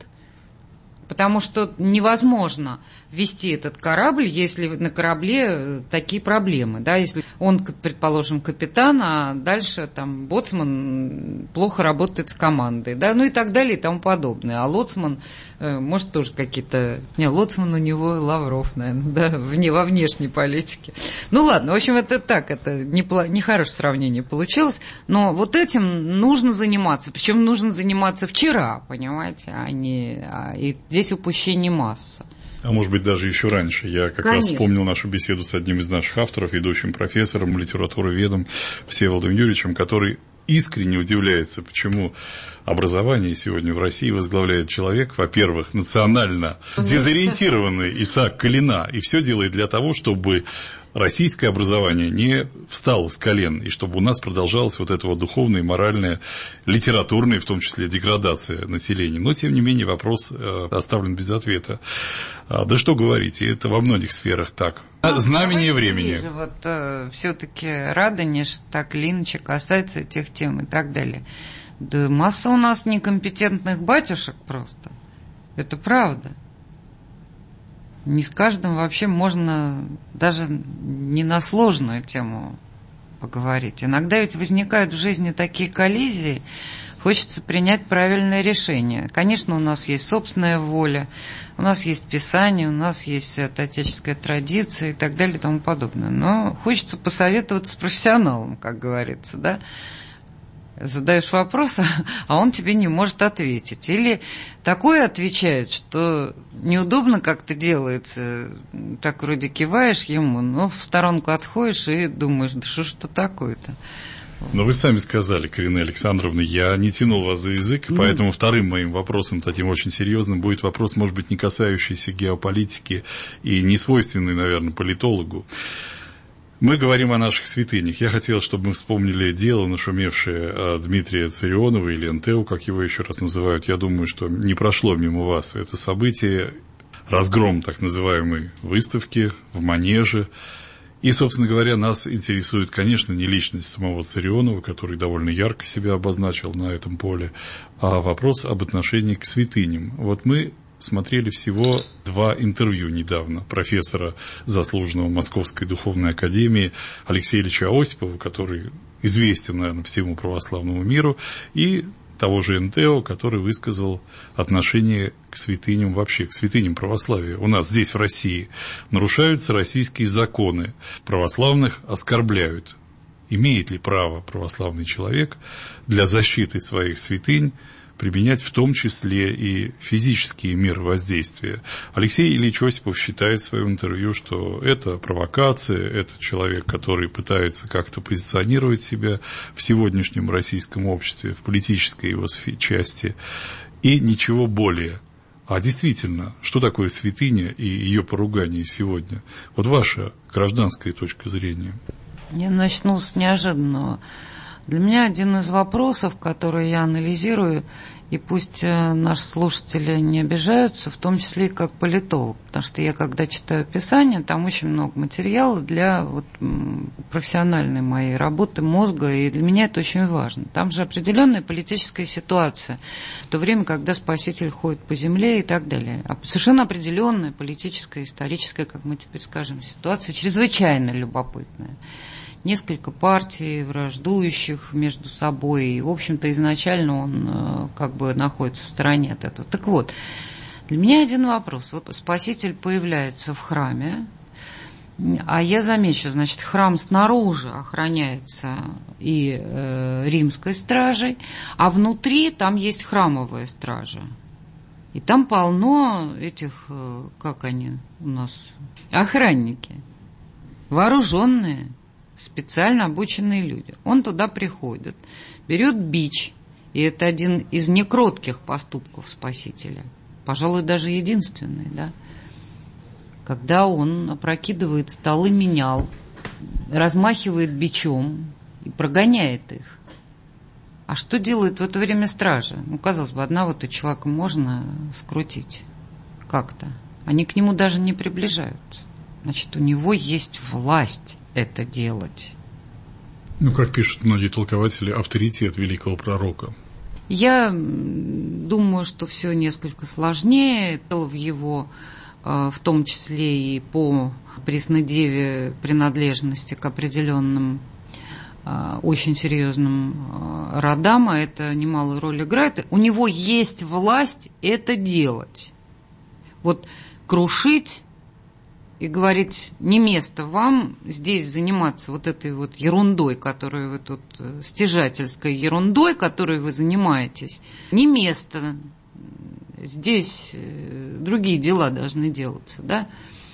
Потому что невозможно вести этот корабль, если на корабле такие проблемы, да, если он, предположим, капитан, а дальше там боцман плохо работает с командой, да, ну и так далее и тому подобное. А лоцман, э, может, тоже какие-то... Не, лоцман у него Лавров, наверное, да, вне, во внешней политике. Ну ладно, в общем, это так, это нехорошее сравнение получилось, но вот этим нужно заниматься, причем нужно заниматься вчера, понимаете, а не... А, и здесь упущений масса. А может быть, даже еще раньше. Я как Конечно. раз вспомнил нашу беседу с одним из наших авторов, ведущим профессором, литературоведом Всеволодом Юрьевичем, который искренне удивляется, почему образование сегодня в России возглавляет человек, во-первых, национально дезориентированный Исаак Калина, и все делает для того, чтобы российское образование не встало с колен, и чтобы у нас продолжалась вот эта вот духовная, моральная, литературная, в том числе, деградация населения. Но, тем не менее, вопрос оставлен без ответа. Да что говорить, и это во многих сферах так. Ну, знамение времени. Ближе, вот э, все-таки Радонеж, так или иначе касается этих тем и так далее. Да масса у нас некомпетентных батюшек просто. Это правда. Не с каждым вообще можно даже не на сложную тему поговорить. Иногда ведь возникают в жизни такие коллизии, хочется принять правильное решение. Конечно, у нас есть собственная воля, у нас есть Писание, у нас есть отеческая традиция и так далее и тому подобное. Но хочется посоветоваться с профессионалом, как говорится, да? Задаешь вопрос, а он тебе не может ответить. Или такое отвечает, что неудобно как-то делается, так вроде киваешь ему, но в сторонку отходишь и думаешь, да что ж это такое-то. Но вы сами сказали, Карина Александровна, я не тянул вас за язык, mm. поэтому вторым моим вопросом, таким очень серьезным, будет вопрос, может быть, не касающийся геополитики и не свойственный, наверное, политологу. Мы говорим о наших святынях. Я хотел, чтобы мы вспомнили дело, нашумевшее Дмитрия Царионова, или эн тэ о, как его еще раз называют. Я думаю, что не прошло мимо вас это событие, разгром так называемой выставки в Манеже. И, собственно говоря, нас интересует, конечно, не личность самого Царионова, который довольно ярко себя обозначил на этом поле, а вопрос об отношении к святыням. Вот мы смотрели всего два интервью недавно профессора, заслуженного Московской духовной академии Алексея Ильича Осипова, который известен, наверное, всему православному миру, и того же эн тэ о, который высказал отношение к святыням, вообще к святыням православия. У нас здесь, в России, нарушаются российские законы, православных оскорбляют. Имеет ли право православный человек для защиты своих святынь применять в том числе и физические меры воздействия? Алексей Ильич Осипов считает в своем интервью, что это провокация, это человек, который пытается как-то позиционировать себя в сегодняшнем российском обществе, в политической его части, и ничего более. А действительно, что такое святыня и ее поругание сегодня? Вот ваша гражданская точка зрения. Я начну с неожиданного. Для меня один из вопросов, который я анализирую, и пусть наши слушатели не обижаются, в том числе и как политолог, потому что я, когда читаю Писание, там очень много материала для вот, профессиональной моей работы мозга, и для меня это очень важно. Там же определенная политическая ситуация, в то время, когда Спаситель ходит по земле и так далее. Совершенно определенная политическая, историческая, как мы теперь скажем, ситуация, чрезвычайно любопытная. Несколько партий, враждующих между собой, и, в общем-то, изначально он как бы находится в стороне от этого. Так вот, для меня один вопрос. Вот Спаситель появляется в храме, а я замечу, значит, храм снаружи охраняется и э, римской стражей, а внутри там есть храмовая стража. И там полно этих, как они у нас, охранники, вооруженные, специально обученные люди. Он туда приходит, берет бич, и это один из некротких поступков Спасителя, пожалуй, даже единственный, да, когда он опрокидывает столы менял, размахивает бичом и прогоняет их. А что делает в это время стража? Ну, казалось бы, одного вот человека можно скрутить как-то. Они к нему даже не приближаются. Значит, у него есть власть это делать. Ну, как пишут многие толкователи, авторитет великого пророка. Я думаю, что все несколько сложнее. В его, в том числе и по Преснодеве, принадлежности к определенным очень серьезным родам, а это немалую роль играет. У него есть власть это делать. Вот крушить и говорить, не место вам здесь заниматься вот этой вот ерундой, которую вы тут, стяжательской ерундой, которой вы занимаетесь, не место. Здесь другие дела должны делаться, да.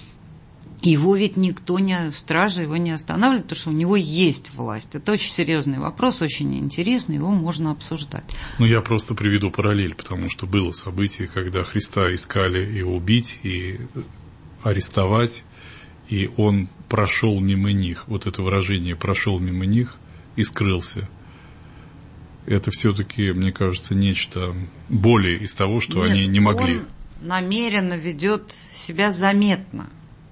Его ведь никто не, стража его не останавливает, потому что у него есть власть. Это очень серьезный вопрос, очень интересный, его можно обсуждать. Ну, я просто приведу параллель, потому что было событие, когда Христа искали и убить, и арестовать, и он прошел мимо них. Вот это выражение «прошел мимо них» и скрылся. Это все-таки, мне кажется, нечто более из того, что Нет, они не могли. Он намеренно ведет себя заметно.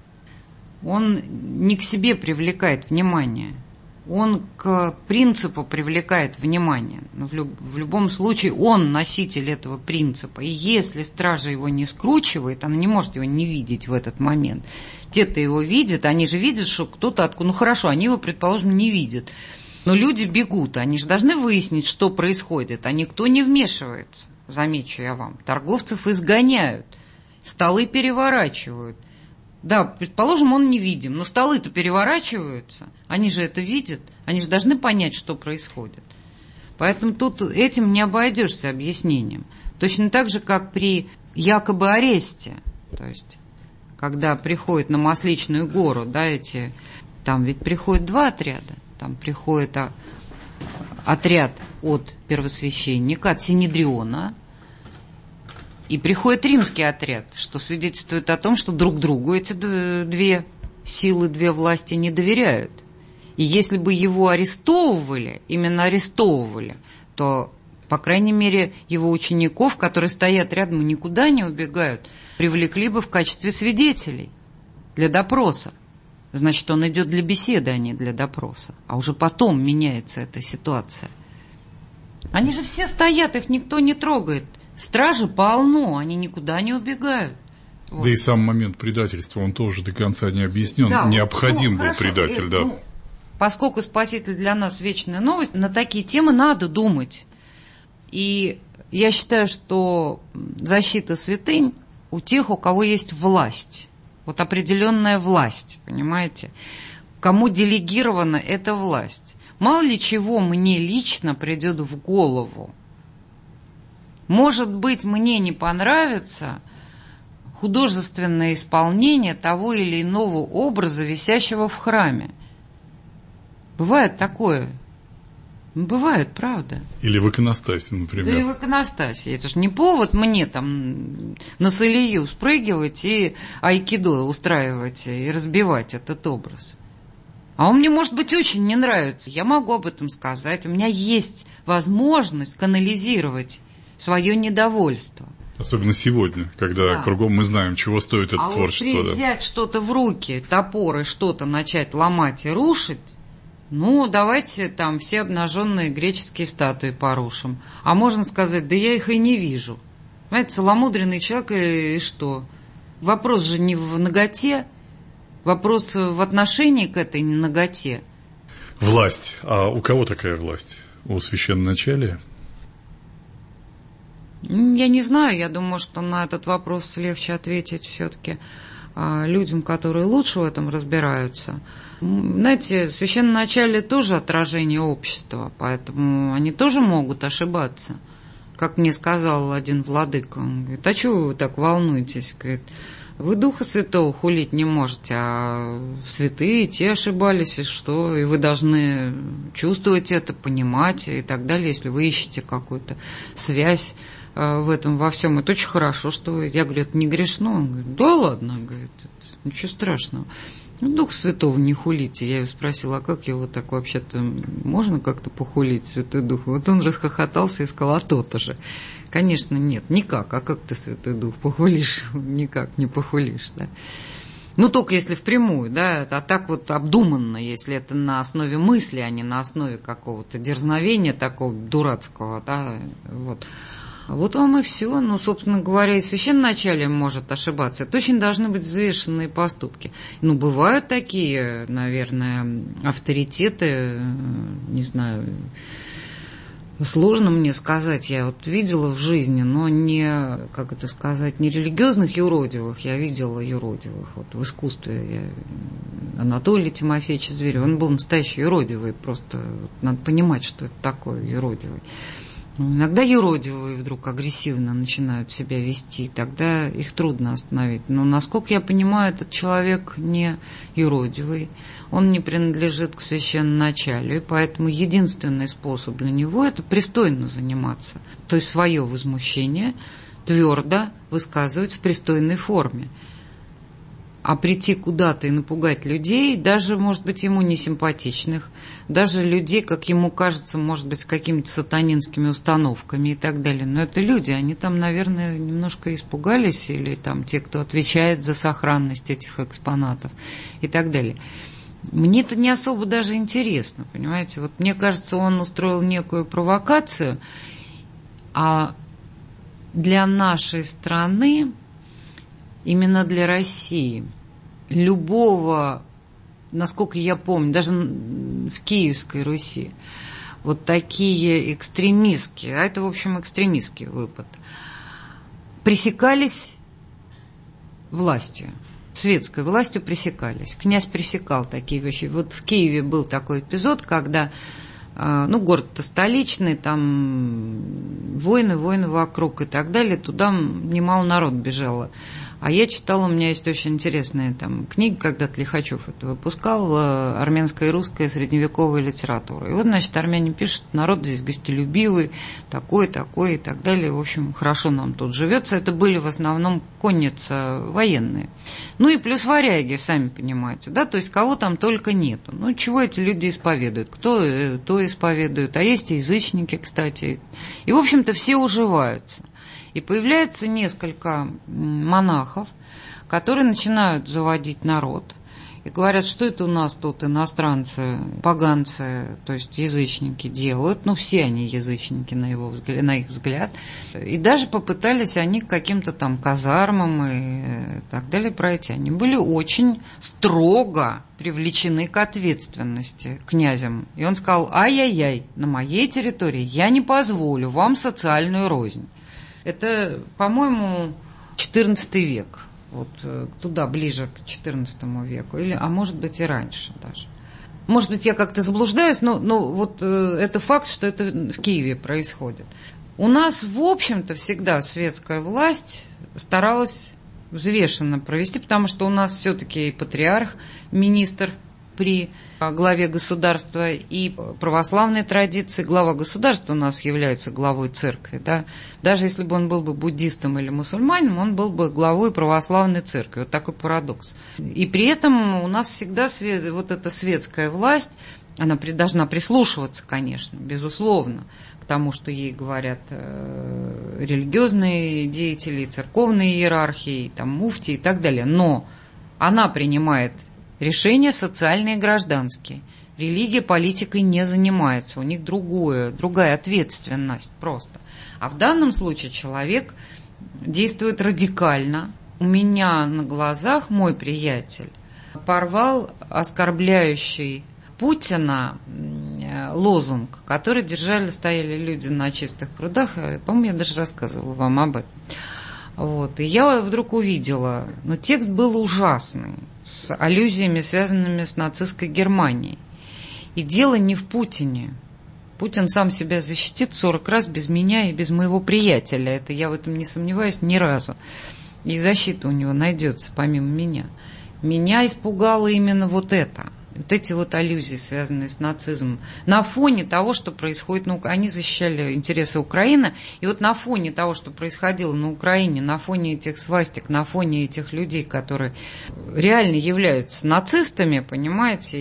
Он не к себе привлекает внимание. Он к принципу привлекает внимание. Но в, люб, в любом случае он носитель этого принципа. И если стража его не скручивает, она не может его не видеть в этот момент. Те-то его видят, они же видят, что кто-то откуда... Ну хорошо, они его, предположим, не видят. Но люди бегут, они же должны выяснить, что происходит. А никто не вмешивается, замечу я вам. Торговцев изгоняют, столы переворачивают. Да, предположим, он невидим, но столы-то переворачиваются, они же это видят, они же должны понять, что происходит. Поэтому тут этим не обойдешься объяснением. Точно так же, как при якобы аресте, то есть, когда приходят на Масличную гору, да, эти, там ведь приходят два отряда, там приходит отряд от первосвященника, от Синедриона, и приходит римский отряд, что свидетельствует о том, что друг другу эти две силы, две власти не доверяют. И если бы его арестовывали, именно арестовывали, то, по крайней мере, его учеников, которые стоят рядом и никуда не убегают, привлекли бы в качестве свидетелей для допроса. Значит, он идет для беседы, а не для допроса. А уже потом меняется эта ситуация. Они же все стоят, их никто не трогает. Стражи полно, они никуда не убегают. Вот. Да и сам момент предательства, он тоже до конца не объяснен. Да, необходим ну, был хорошо, предатель, это, да. Ну, поскольку Спаситель для нас вечная новость, на такие темы надо думать. И я считаю, что защита святынь у тех, у кого есть власть. Вот определенная власть, понимаете? Кому делегирована эта власть. Мало ли чего мне лично придет в голову. Может быть, мне не понравится художественное исполнение того или иного образа, висящего в храме. Бывает такое. Бывает, правда. Или в иконостасе, например. Да и в иконостасе. Это же не повод мне там на солью спрыгивать и айкидо устраивать и разбивать этот образ. А он мне, может быть, очень не нравится. Я могу об этом сказать. У меня есть возможность канализировать свое недовольство. Особенно сегодня, когда да. кругом мы знаем, чего стоит это а творчество. А вот взять да. что-то в руки, топор и что-то начать ломать и рушить, ну, давайте там все обнаженные греческие статуи порушим. А можно сказать, да я их и не вижу. Понимаете, целомудренный человек и, и что? Вопрос же не в наготе, вопрос в отношении к этой наготе. Власть. А у кого такая власть? У священноначалия? Я не знаю, я думаю, что на этот вопрос легче ответить все-таки людям, которые лучше в этом разбираются. Знаете, священноначалие тоже отражение общества, поэтому они тоже могут ошибаться. Как мне сказал один владыка, он говорит, а чего вы так волнуетесь? Говорит, вы Духа Святого хулить не можете, а святые те ошибались, и что? И вы должны чувствовать это, понимать и так далее, если вы ищете какую-то связь в этом во всем. Это очень хорошо, что вы... Я говорю, это не грешно? Он говорит, да ладно, говорит, это ничего страшного. Духа Святого не хулите. Я его спросила, а как его так вообще-то можно как-то похулить, Святой Дух? Вот он расхохотался и сказал, а то-то же. Конечно, нет, никак. А как ты, Святой Дух, похулишь? Никак не похулишь, да. Ну, только если впрямую, да, а так вот обдуманно, если это на основе мысли, а не на основе какого-то дерзновения такого дурацкого, да, вот. Вот вам и все. Ну, собственно говоря, и священноначалие может ошибаться. Это очень должны быть взвешенные поступки. Ну, бывают такие, наверное, авторитеты, не знаю, сложно мне сказать. Я вот видела в жизни, но не, как это сказать, не религиозных юродивых. Я видела юродивых вот в искусстве. Я... Анатолий Тимофеевич Зверев, он был настоящий юродивый. Просто надо понимать, что это такое юродивый. Иногда юродивые вдруг агрессивно начинают себя вести, тогда их трудно остановить. Но, насколько я понимаю, этот человек не юродивый, он не принадлежит к священноначалию, поэтому единственный способ для него – это пристойно заниматься, то есть свое возмущение твердо высказывать в пристойной форме. А прийти куда-то и напугать людей, даже, может быть, ему несимпатичных, даже людей, как ему кажется, может быть, с какими-то сатанинскими установками и так далее. Но это люди, они там, наверное, немножко испугались, или там те, кто отвечает за сохранность этих экспонатов и так далее. Мне это не особо даже интересно, понимаете. Вот мне кажется, он устроил некую провокацию, а для нашей страны, именно для России, любого, насколько я помню, даже в Киевской Руси, вот такие экстремистские, а это, в общем, экстремистский выпад, пресекались властью, светской властью пресекались. Князь пресекал такие вещи. Вот в Киеве был такой эпизод, когда, ну, город-то столичный, там войны, войны вокруг и так далее, туда немало народ бежало А я читала, у меня есть очень интересная там книга, когда-то Лихачев это выпускал, армянская и русская средневековая литература. И вот, значит, армяне пишут, народ здесь гостелюбивый, такой, такой и так далее. В общем, хорошо нам тут живется. Это были в основном конница военные. Ну и плюс варяги, сами понимаете, да, то есть кого там только нету. Ну, чего эти люди исповедуют? Кто то исповедует? А есть и язычники, кстати. И, в общем-то, все уживаются. И появляется несколько монахов, которые начинают заводить народ. И говорят, что это у нас тут иностранцы, поганцы, то есть язычники делают. Ну, все они язычники, на, его взгляд, на их взгляд. И даже попытались они к каким-то там казармам и так далее пройти. Они были очень строго привлечены к ответственности князем. И он сказал, ай-яй-яй, на моей территории я не позволю вам социальную рознь. Это, по-моему, четырнадцатый век. Вот туда, ближе к четырнадцатому веку, или, а может быть и раньше даже. Может быть, я как-то заблуждаюсь, но, но вот э, это факт, что это в Киеве происходит. У нас, в общем-то, всегда светская власть старалась взвешенно провести, потому что у нас все-таки и патриарх, министр при главе государства, и православной традиции глава государства у нас является главой церкви. Да? Даже если бы он был бы буддистом или мусульманином, он был бы главой православной церкви. Вот такой парадокс. И при этом у нас всегда вот эта светская власть, она должна прислушиваться, конечно, безусловно, к тому, что ей говорят э, религиозные деятели, церковные иерархии, там, муфти и так далее. Но она принимает решения социальные и гражданские. Религия политикой не занимается. У них другое, другая ответственность просто. А в данном случае человек действует радикально. У меня на глазах мой приятель порвал оскорбляющий Путина лозунг, который держали, стояли люди на чистых прудах. По-моему, я даже рассказывала вам об этом. Вот. И я вдруг увидела, ну, текст был ужасный, с аллюзиями, связанными с нацистской Германией. И дело не в Путине. Путин сам себя защитит сорок раз без меня и без моего приятеля. Это я в этом не сомневаюсь ни разу. И защита у него найдется, помимо меня. Меня испугало именно вот это. Вот эти вот аллюзии, связанные с нацизмом, на фоне того, что происходит, ну, они защищали интересы Украины, и вот на фоне того, что происходило на Украине, на фоне этих свастик, на фоне этих людей, которые реально являются нацистами, понимаете,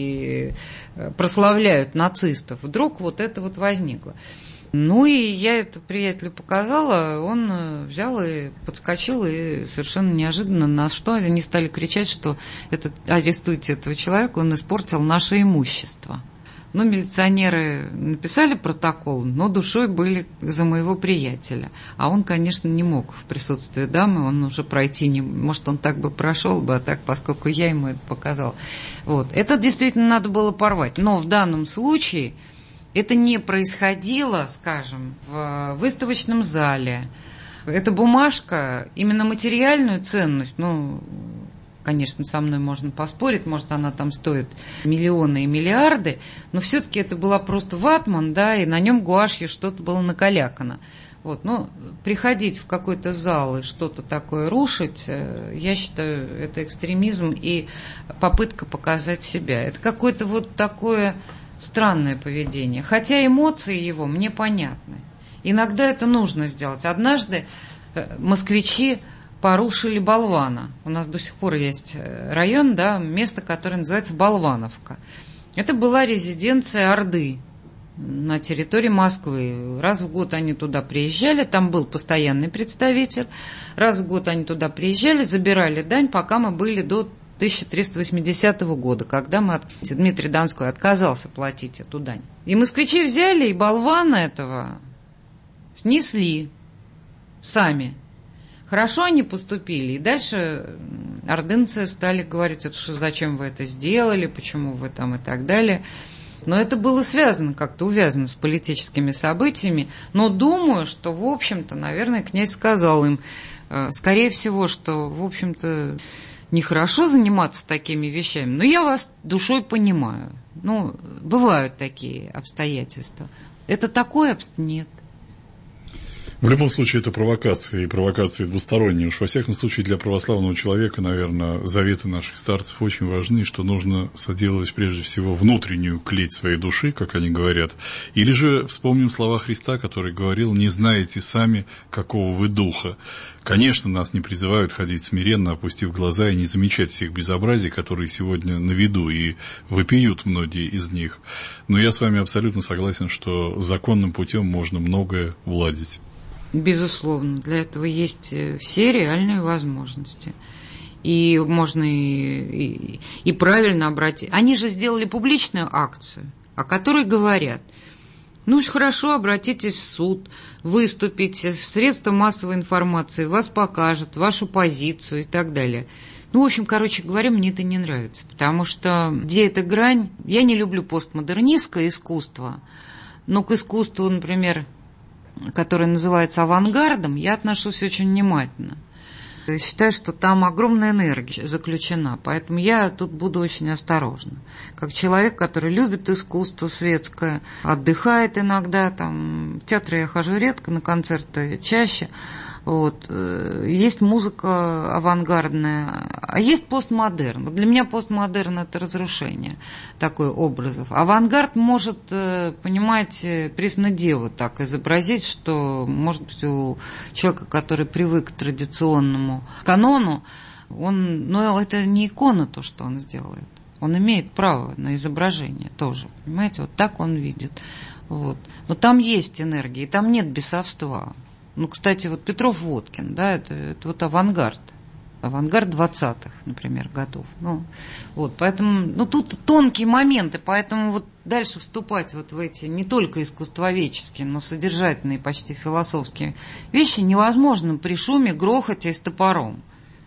и прославляют нацистов, вдруг вот это вот возникло. Ну, и я это приятелю показала, он взял и подскочил, и совершенно неожиданно на что они стали кричать, что это, арестуйте этого человека, он испортил наше имущество. Ну, милиционеры написали протокол, но душой были за моего приятеля. А он, конечно, не мог в присутствии дамы, он уже пройти не... Может, он так бы прошел бы, а так, поскольку я ему это показала. Вот. Это действительно надо было порвать. Но в данном случае... Это не происходило, скажем, в выставочном зале. Эта бумажка, именно материальную ценность, ну, конечно, со мной можно поспорить, может, она там стоит миллионы и миллиарды, но все-таки это была просто ватман, да, и на нем гуашью что-то было накалякано. Вот, но приходить в какой-то зал и что-то такое рушить, я считаю, это экстремизм и попытка показать себя. Это какое-то вот такое... странное поведение. Хотя эмоции его мне понятны. Иногда это нужно сделать. Однажды москвичи порушили Болвана. У нас до сих пор есть район, да, место, которое называется Болвановка. Это была резиденция Орды на территории Москвы. Раз в год они туда приезжали, там был постоянный представитель. Раз в год они туда приезжали, забирали дань, пока мы были до тысяча триста восьмидесятого года, когда мы, Дмитрий Донской отказался платить эту дань. И москвичи взяли и болвана этого снесли сами. Хорошо они поступили. И дальше ордынцы стали говорить, что зачем вы это сделали, почему вы там и так далее. Но это было связано, как-то увязано с политическими событиями. Но думаю, что, в общем-то, наверное, князь сказал им, скорее всего, что, в общем-то, нехорошо заниматься такими вещами, но я вас душой понимаю. Ну, бывают такие обстоятельства. Это такое обстоятельство? Нет. В любом случае, это провокация, и провокация двусторонняя. Уж во всяком случае, для православного человека, наверное, заветы наших старцев очень важны, что нужно соделывать прежде всего внутреннюю клеть своей души, как они говорят. Или же вспомним слова Христа, который говорил: «Не знаете сами, какого вы духа». Конечно, нас не призывают ходить смиренно, опустив глаза, и не замечать всех безобразий, которые сегодня на виду, и вопиют многие из них. Но я с вами абсолютно согласен, что законным путем можно многое уладить. Безусловно, для этого есть все реальные возможности. И можно и, и, и правильно обратить. Они же сделали публичную акцию, о которой говорят: ну, хорошо, обратитесь в суд, выступите, средства массовой информации вас покажут, вашу позицию и так далее. Ну, в общем, короче говоря, мне это не нравится, потому что где эта грань? Я не люблю постмодернистское искусство, но к искусству, например, который называется авангардом, я отношусь очень внимательно. Я считаю, что там огромная энергия заключена, поэтому я тут буду очень осторожна. Как человек, который любит искусство светское, отдыхает иногда, там, в театре я хожу редко, на концерты чаще. Вот. Есть музыка авангардная, а есть постмодерн. Вот для меня постмодерн – это разрушение такой образов. Авангард может, понимаете, преснодеву так изобразить, что, может быть, у человека, который привык к традиционному канону, он, но это не икона, то, что он сделает. Он имеет право на изображение тоже, понимаете, вот так он видит. Вот. Но там есть энергия, и там нет бесовства. Ну, кстати, вот Петров-Водкин, да, это, это вот авангард. Авангард двадцатых, например, годов. Ну, вот, поэтому, ну, тут тонкие моменты, поэтому вот дальше вступать вот в эти не только искусствоведческие, но содержательные, почти философские вещи невозможно при шуме, грохоте и с топором.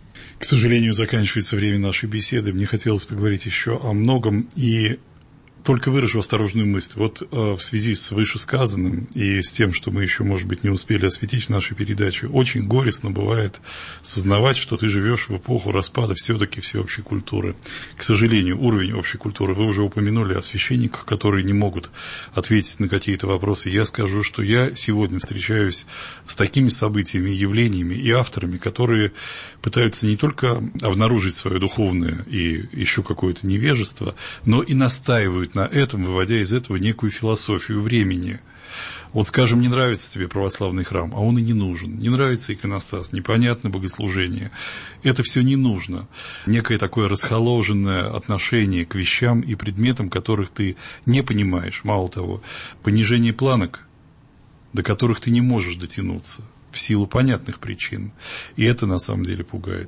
К сожалению, заканчивается время нашей беседы. Мне хотелось поговорить еще о многом, и только выражу осторожную мысль. Вот э, в связи с вышесказанным и с тем, что мы еще, может быть, не успели осветить в нашей передаче, очень горестно бывает сознавать, что ты живешь в эпоху распада все-таки всеобщей культуры. К сожалению, уровень общей культуры, вы уже упомянули о священниках, которые не могут ответить на какие-то вопросы. Я скажу, что я сегодня встречаюсь с такими событиями, явлениями и авторами, которые пытаются не только обнаружить свое духовное и еще какое-то невежество, но и настаивают на этом, выводя из этого некую философию времени. Вот, скажем, не нравится тебе православный храм, а он и не нужен. Не нравится иконостас, непонятно богослужение. Это все не нужно. Некое такое расхоложенное отношение к вещам и предметам, которых ты не понимаешь. Мало того, понижение планок, до которых ты не можешь дотянуться в силу понятных причин. И это на самом деле пугает.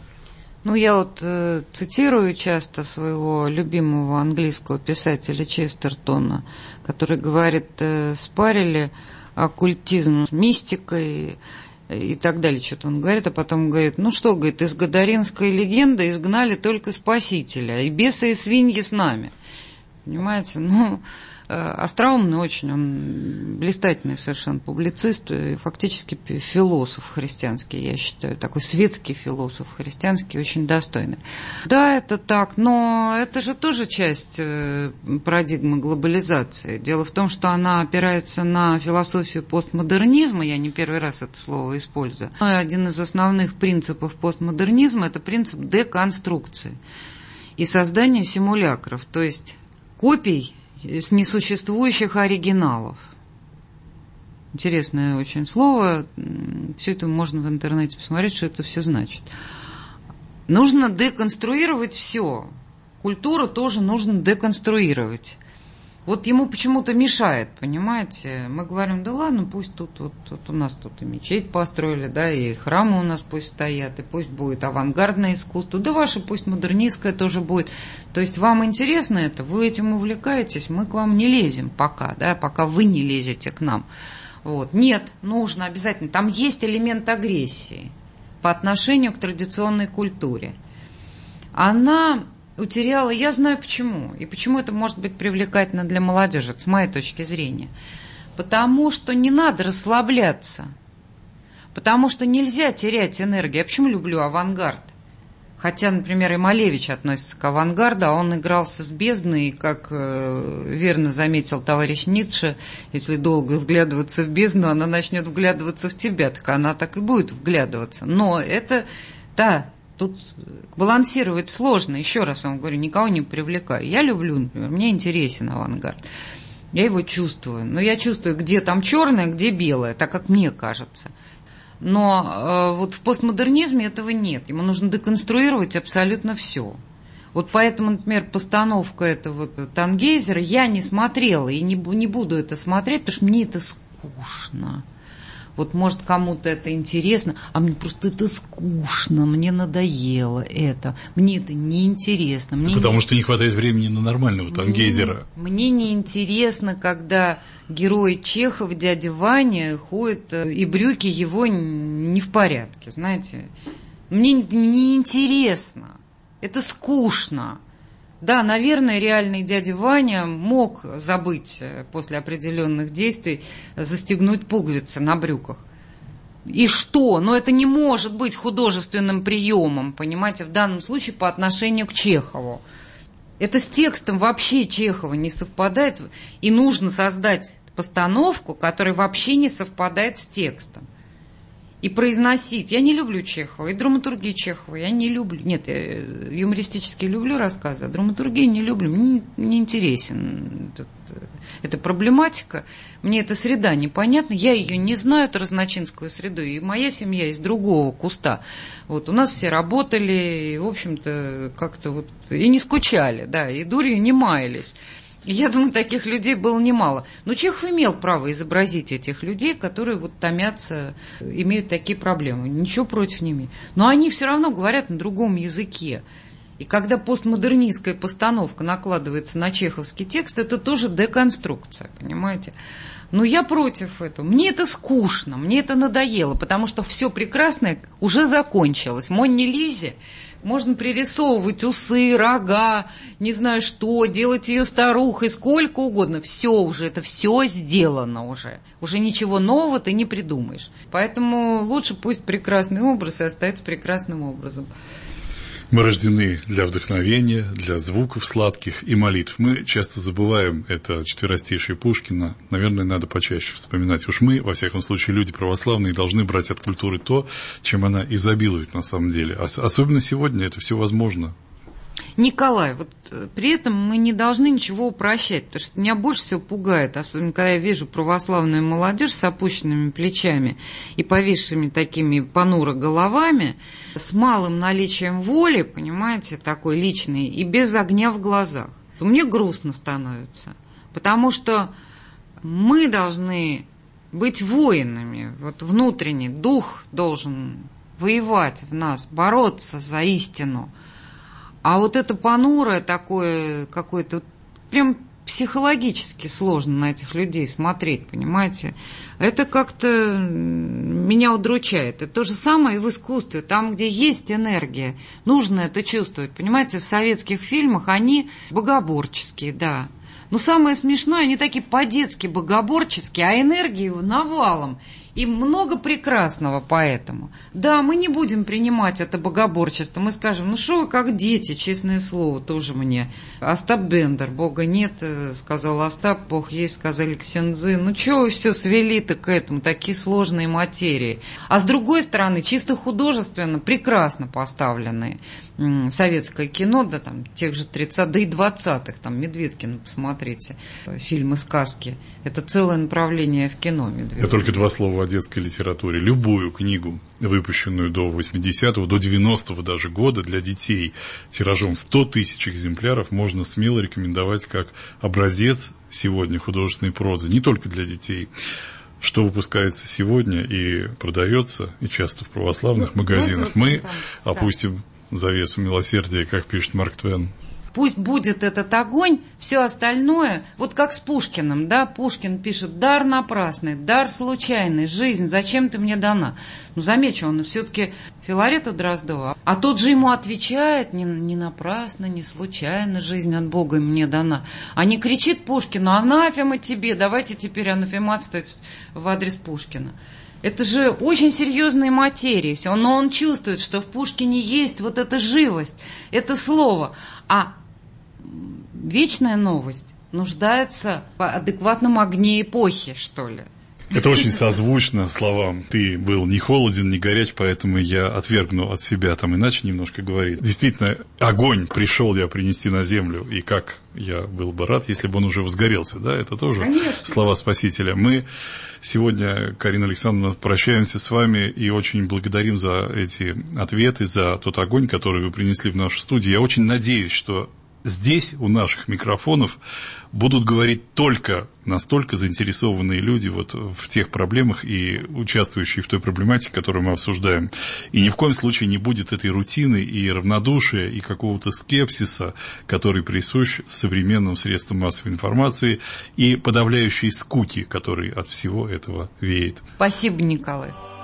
Ну, я вот э, цитирую часто своего любимого английского писателя Честертона, который говорит, э, спарили оккультизм с мистикой и так далее, что-то он говорит, а потом говорит, ну что, говорит, из Гадаринской легенды изгнали только Спасителя, и бесы и свиньи с нами. Понимаете, ну... Остроумный очень, он блистательный совершенно публицист, и фактически философ христианский, я считаю, такой светский философ христианский, очень достойный. Да, это так, но это же тоже часть парадигмы глобализации. Дело в том, что она опирается на философию постмодернизма, я не первый раз это слово использую. Один из основных принципов постмодернизма – это принцип деконструкции и создания симулякров, то есть копий с несуществующих оригиналов. Интересное очень слово. Все это можно в интернете посмотреть, что это все значит. Нужно деконструировать все. Культуру тоже нужно деконструировать. Вот ему почему-то мешает, понимаете? Мы говорим, да ладно, пусть тут, вот, тут у нас тут и мечеть построили, да, и храмы у нас пусть стоят, и пусть будет авангардное искусство, да ваше пусть модернистское тоже будет. То есть вам интересно это, вы этим увлекаетесь, мы к вам не лезем пока, да, пока вы не лезете к нам. Вот. Нет, нужно обязательно, там есть элемент агрессии по отношению к традиционной культуре. Она... утеряла, я знаю почему, и почему это может быть привлекательно для молодежи, с моей точки зрения. Потому что не надо расслабляться, потому что нельзя терять энергию. Я почему люблю авангард? Хотя, например, и Малевич относится к авангарду, а он игрался с бездной, и, как э, верно заметил товарищ Ницше, если долго вглядываться в бездну, она начнет вглядываться в тебя, так она так и будет вглядываться. Но это, да, тут балансировать сложно. Еще раз вам говорю, никого не привлекаю. Я люблю, например, мне интересен авангард. Я его чувствую. Но я чувствую, где там черное, где белое, так как мне кажется. Но э, вот в постмодернизме этого нет. Ему нужно деконструировать абсолютно все. Вот поэтому, например, постановка этого Тангейзера я не смотрела и не, не буду это смотреть, потому что мне это скучно. Вот может кому-то это интересно, а мне просто это скучно, мне надоело это, мне это неинтересно. Мне Потому не... что не хватает времени на нормального Тангейзера. Мне, мне неинтересно, когда герой Чехов, дядя Ваня, ходит, и брюки его не в порядке, знаете. Мне неинтересно, это скучно. Да, наверное, реальный дядя Ваня мог забыть после определенных действий застегнуть пуговицы на брюках. И что? Но это не может быть художественным приемом, понимаете, в данном случае по отношению к Чехову. Это с текстом вообще Чехова не совпадает, и нужно создать постановку, которая вообще не совпадает с текстом. И произносить. Я не люблю Чехова, и драматургию Чехова я не люблю. Нет, я юмористически люблю рассказы, а драматургию не люблю. Мне не интересен этот, эта проблематика. Мне эта среда непонятна. Я ее не знаю, эту разночинскую среду. И моя семья из другого куста. Вот у нас все работали, и, в общем-то, как-то вот и не скучали, да, и дурью не маялись. Я думаю, таких людей было немало. Но Чехов имел право изобразить этих людей, которые вот томятся, имеют такие проблемы. Ничего против не имею. Но они все равно говорят на другом языке. И когда постмодернистская постановка накладывается на чеховский текст, это тоже деконструкция, понимаете? Но я против этого. Мне это скучно, мне это надоело, потому что все прекрасное уже закончилось. Монни Лизе можно пририсовывать усы, рога, не знаю что, делать ее старухой, сколько угодно. Все уже, это все сделано уже. Уже ничего нового ты не придумаешь. Поэтому лучше пусть прекрасный образ и остается прекрасным образом. Мы рождены для вдохновения, для звуков сладких и молитв. Мы часто забываем это четверостишие Пушкина. Наверное, надо почаще вспоминать. Уж мы, во всяком случае, люди православные, должны брать от культуры то, чем она изобилует на самом деле. Особенно сегодня это все возможно. Николай, вот при этом мы не должны ничего упрощать, потому что меня больше всего пугает, особенно когда я вижу православную молодежь с опущенными плечами и повисшими такими понуро головами, с малым наличием воли, понимаете, такой личной, и без огня в глазах. Мне грустно становится, потому что мы должны быть воинами, вот внутренний дух должен воевать в нас, бороться за истину. А вот это понурое такое, какое-то, прям психологически сложно на этих людей смотреть, понимаете? Это как-то меня удручает. Это то же самое и в искусстве. Там, где есть энергия, нужно это чувствовать. Понимаете, в советских фильмах они богоборческие, да. Но самое смешное, они такие по-детски богоборческие, а энергии навалом. И много прекрасного поэтому. Да, мы не будем принимать это богоборчество. Мы скажем, ну что вы как дети, честное слово, тоже мне. Остап Бендер, Бога нет, сказал Остап, Бог есть, сказали ксензы. Ну что вы все свели-то к этому, такие сложные материи. А с другой стороны, чисто художественно, прекрасно поставленные. Советское кино, да, там, тех же тридцатых, да и двадцатых, там, Медведкина, посмотрите, фильмы, сказки. Это целое направление в кино, Медведкина. Я только два слова о детской литературе. Любую книгу, выпущенную до восьмидесятого, до девяностого даже года для детей тиражом сто тысяч экземпляров, можно смело рекомендовать как образец сегодня художественной прозы, не только для детей. Что выпускается сегодня и продается, и часто в православных ну, магазинах. Мы там, опустим да. завесу милосердия, как пишет Марк Твен. Пусть будет этот огонь, все остальное, вот как с Пушкиным, да, Пушкин пишет, дар напрасный, дар случайный, жизнь, зачем ты мне дана? Ну, замечу, он все-таки Филарета Дроздова, а тот же ему отвечает, не, не напрасно, не случайно жизнь от Бога мне дана, а не кричит Пушкину, анафема тебе, давайте теперь анафематствовать в адрес Пушкина. Это же очень серьезные материи, но он чувствует, что в Пушкине есть вот эта живость, это слово. А вечная новость нуждается в адекватном огне эпохи, что ли. Это очень созвучно словам. Ты был не холоден, не горяч, поэтому я отвергну от себя, там иначе немножко говорит. Действительно, огонь пришел я принести на землю, и как я был бы рад, если бы он уже возгорелся, да, это тоже Конечно. Слова Спасителя. Мы сегодня, Карина Александровна, прощаемся с вами и очень благодарим за эти ответы, за тот огонь, который вы принесли в нашу студию. Я очень надеюсь, что здесь, у наших микрофонов, будут говорить только настолько заинтересованные люди вот в тех проблемах и участвующие в той проблематике, которую мы обсуждаем. И ни в коем случае не будет этой рутины и равнодушия, и какого-то скепсиса, который присущ современным средствам массовой информации, и подавляющей скуки, который от всего этого веет. Спасибо, Николай.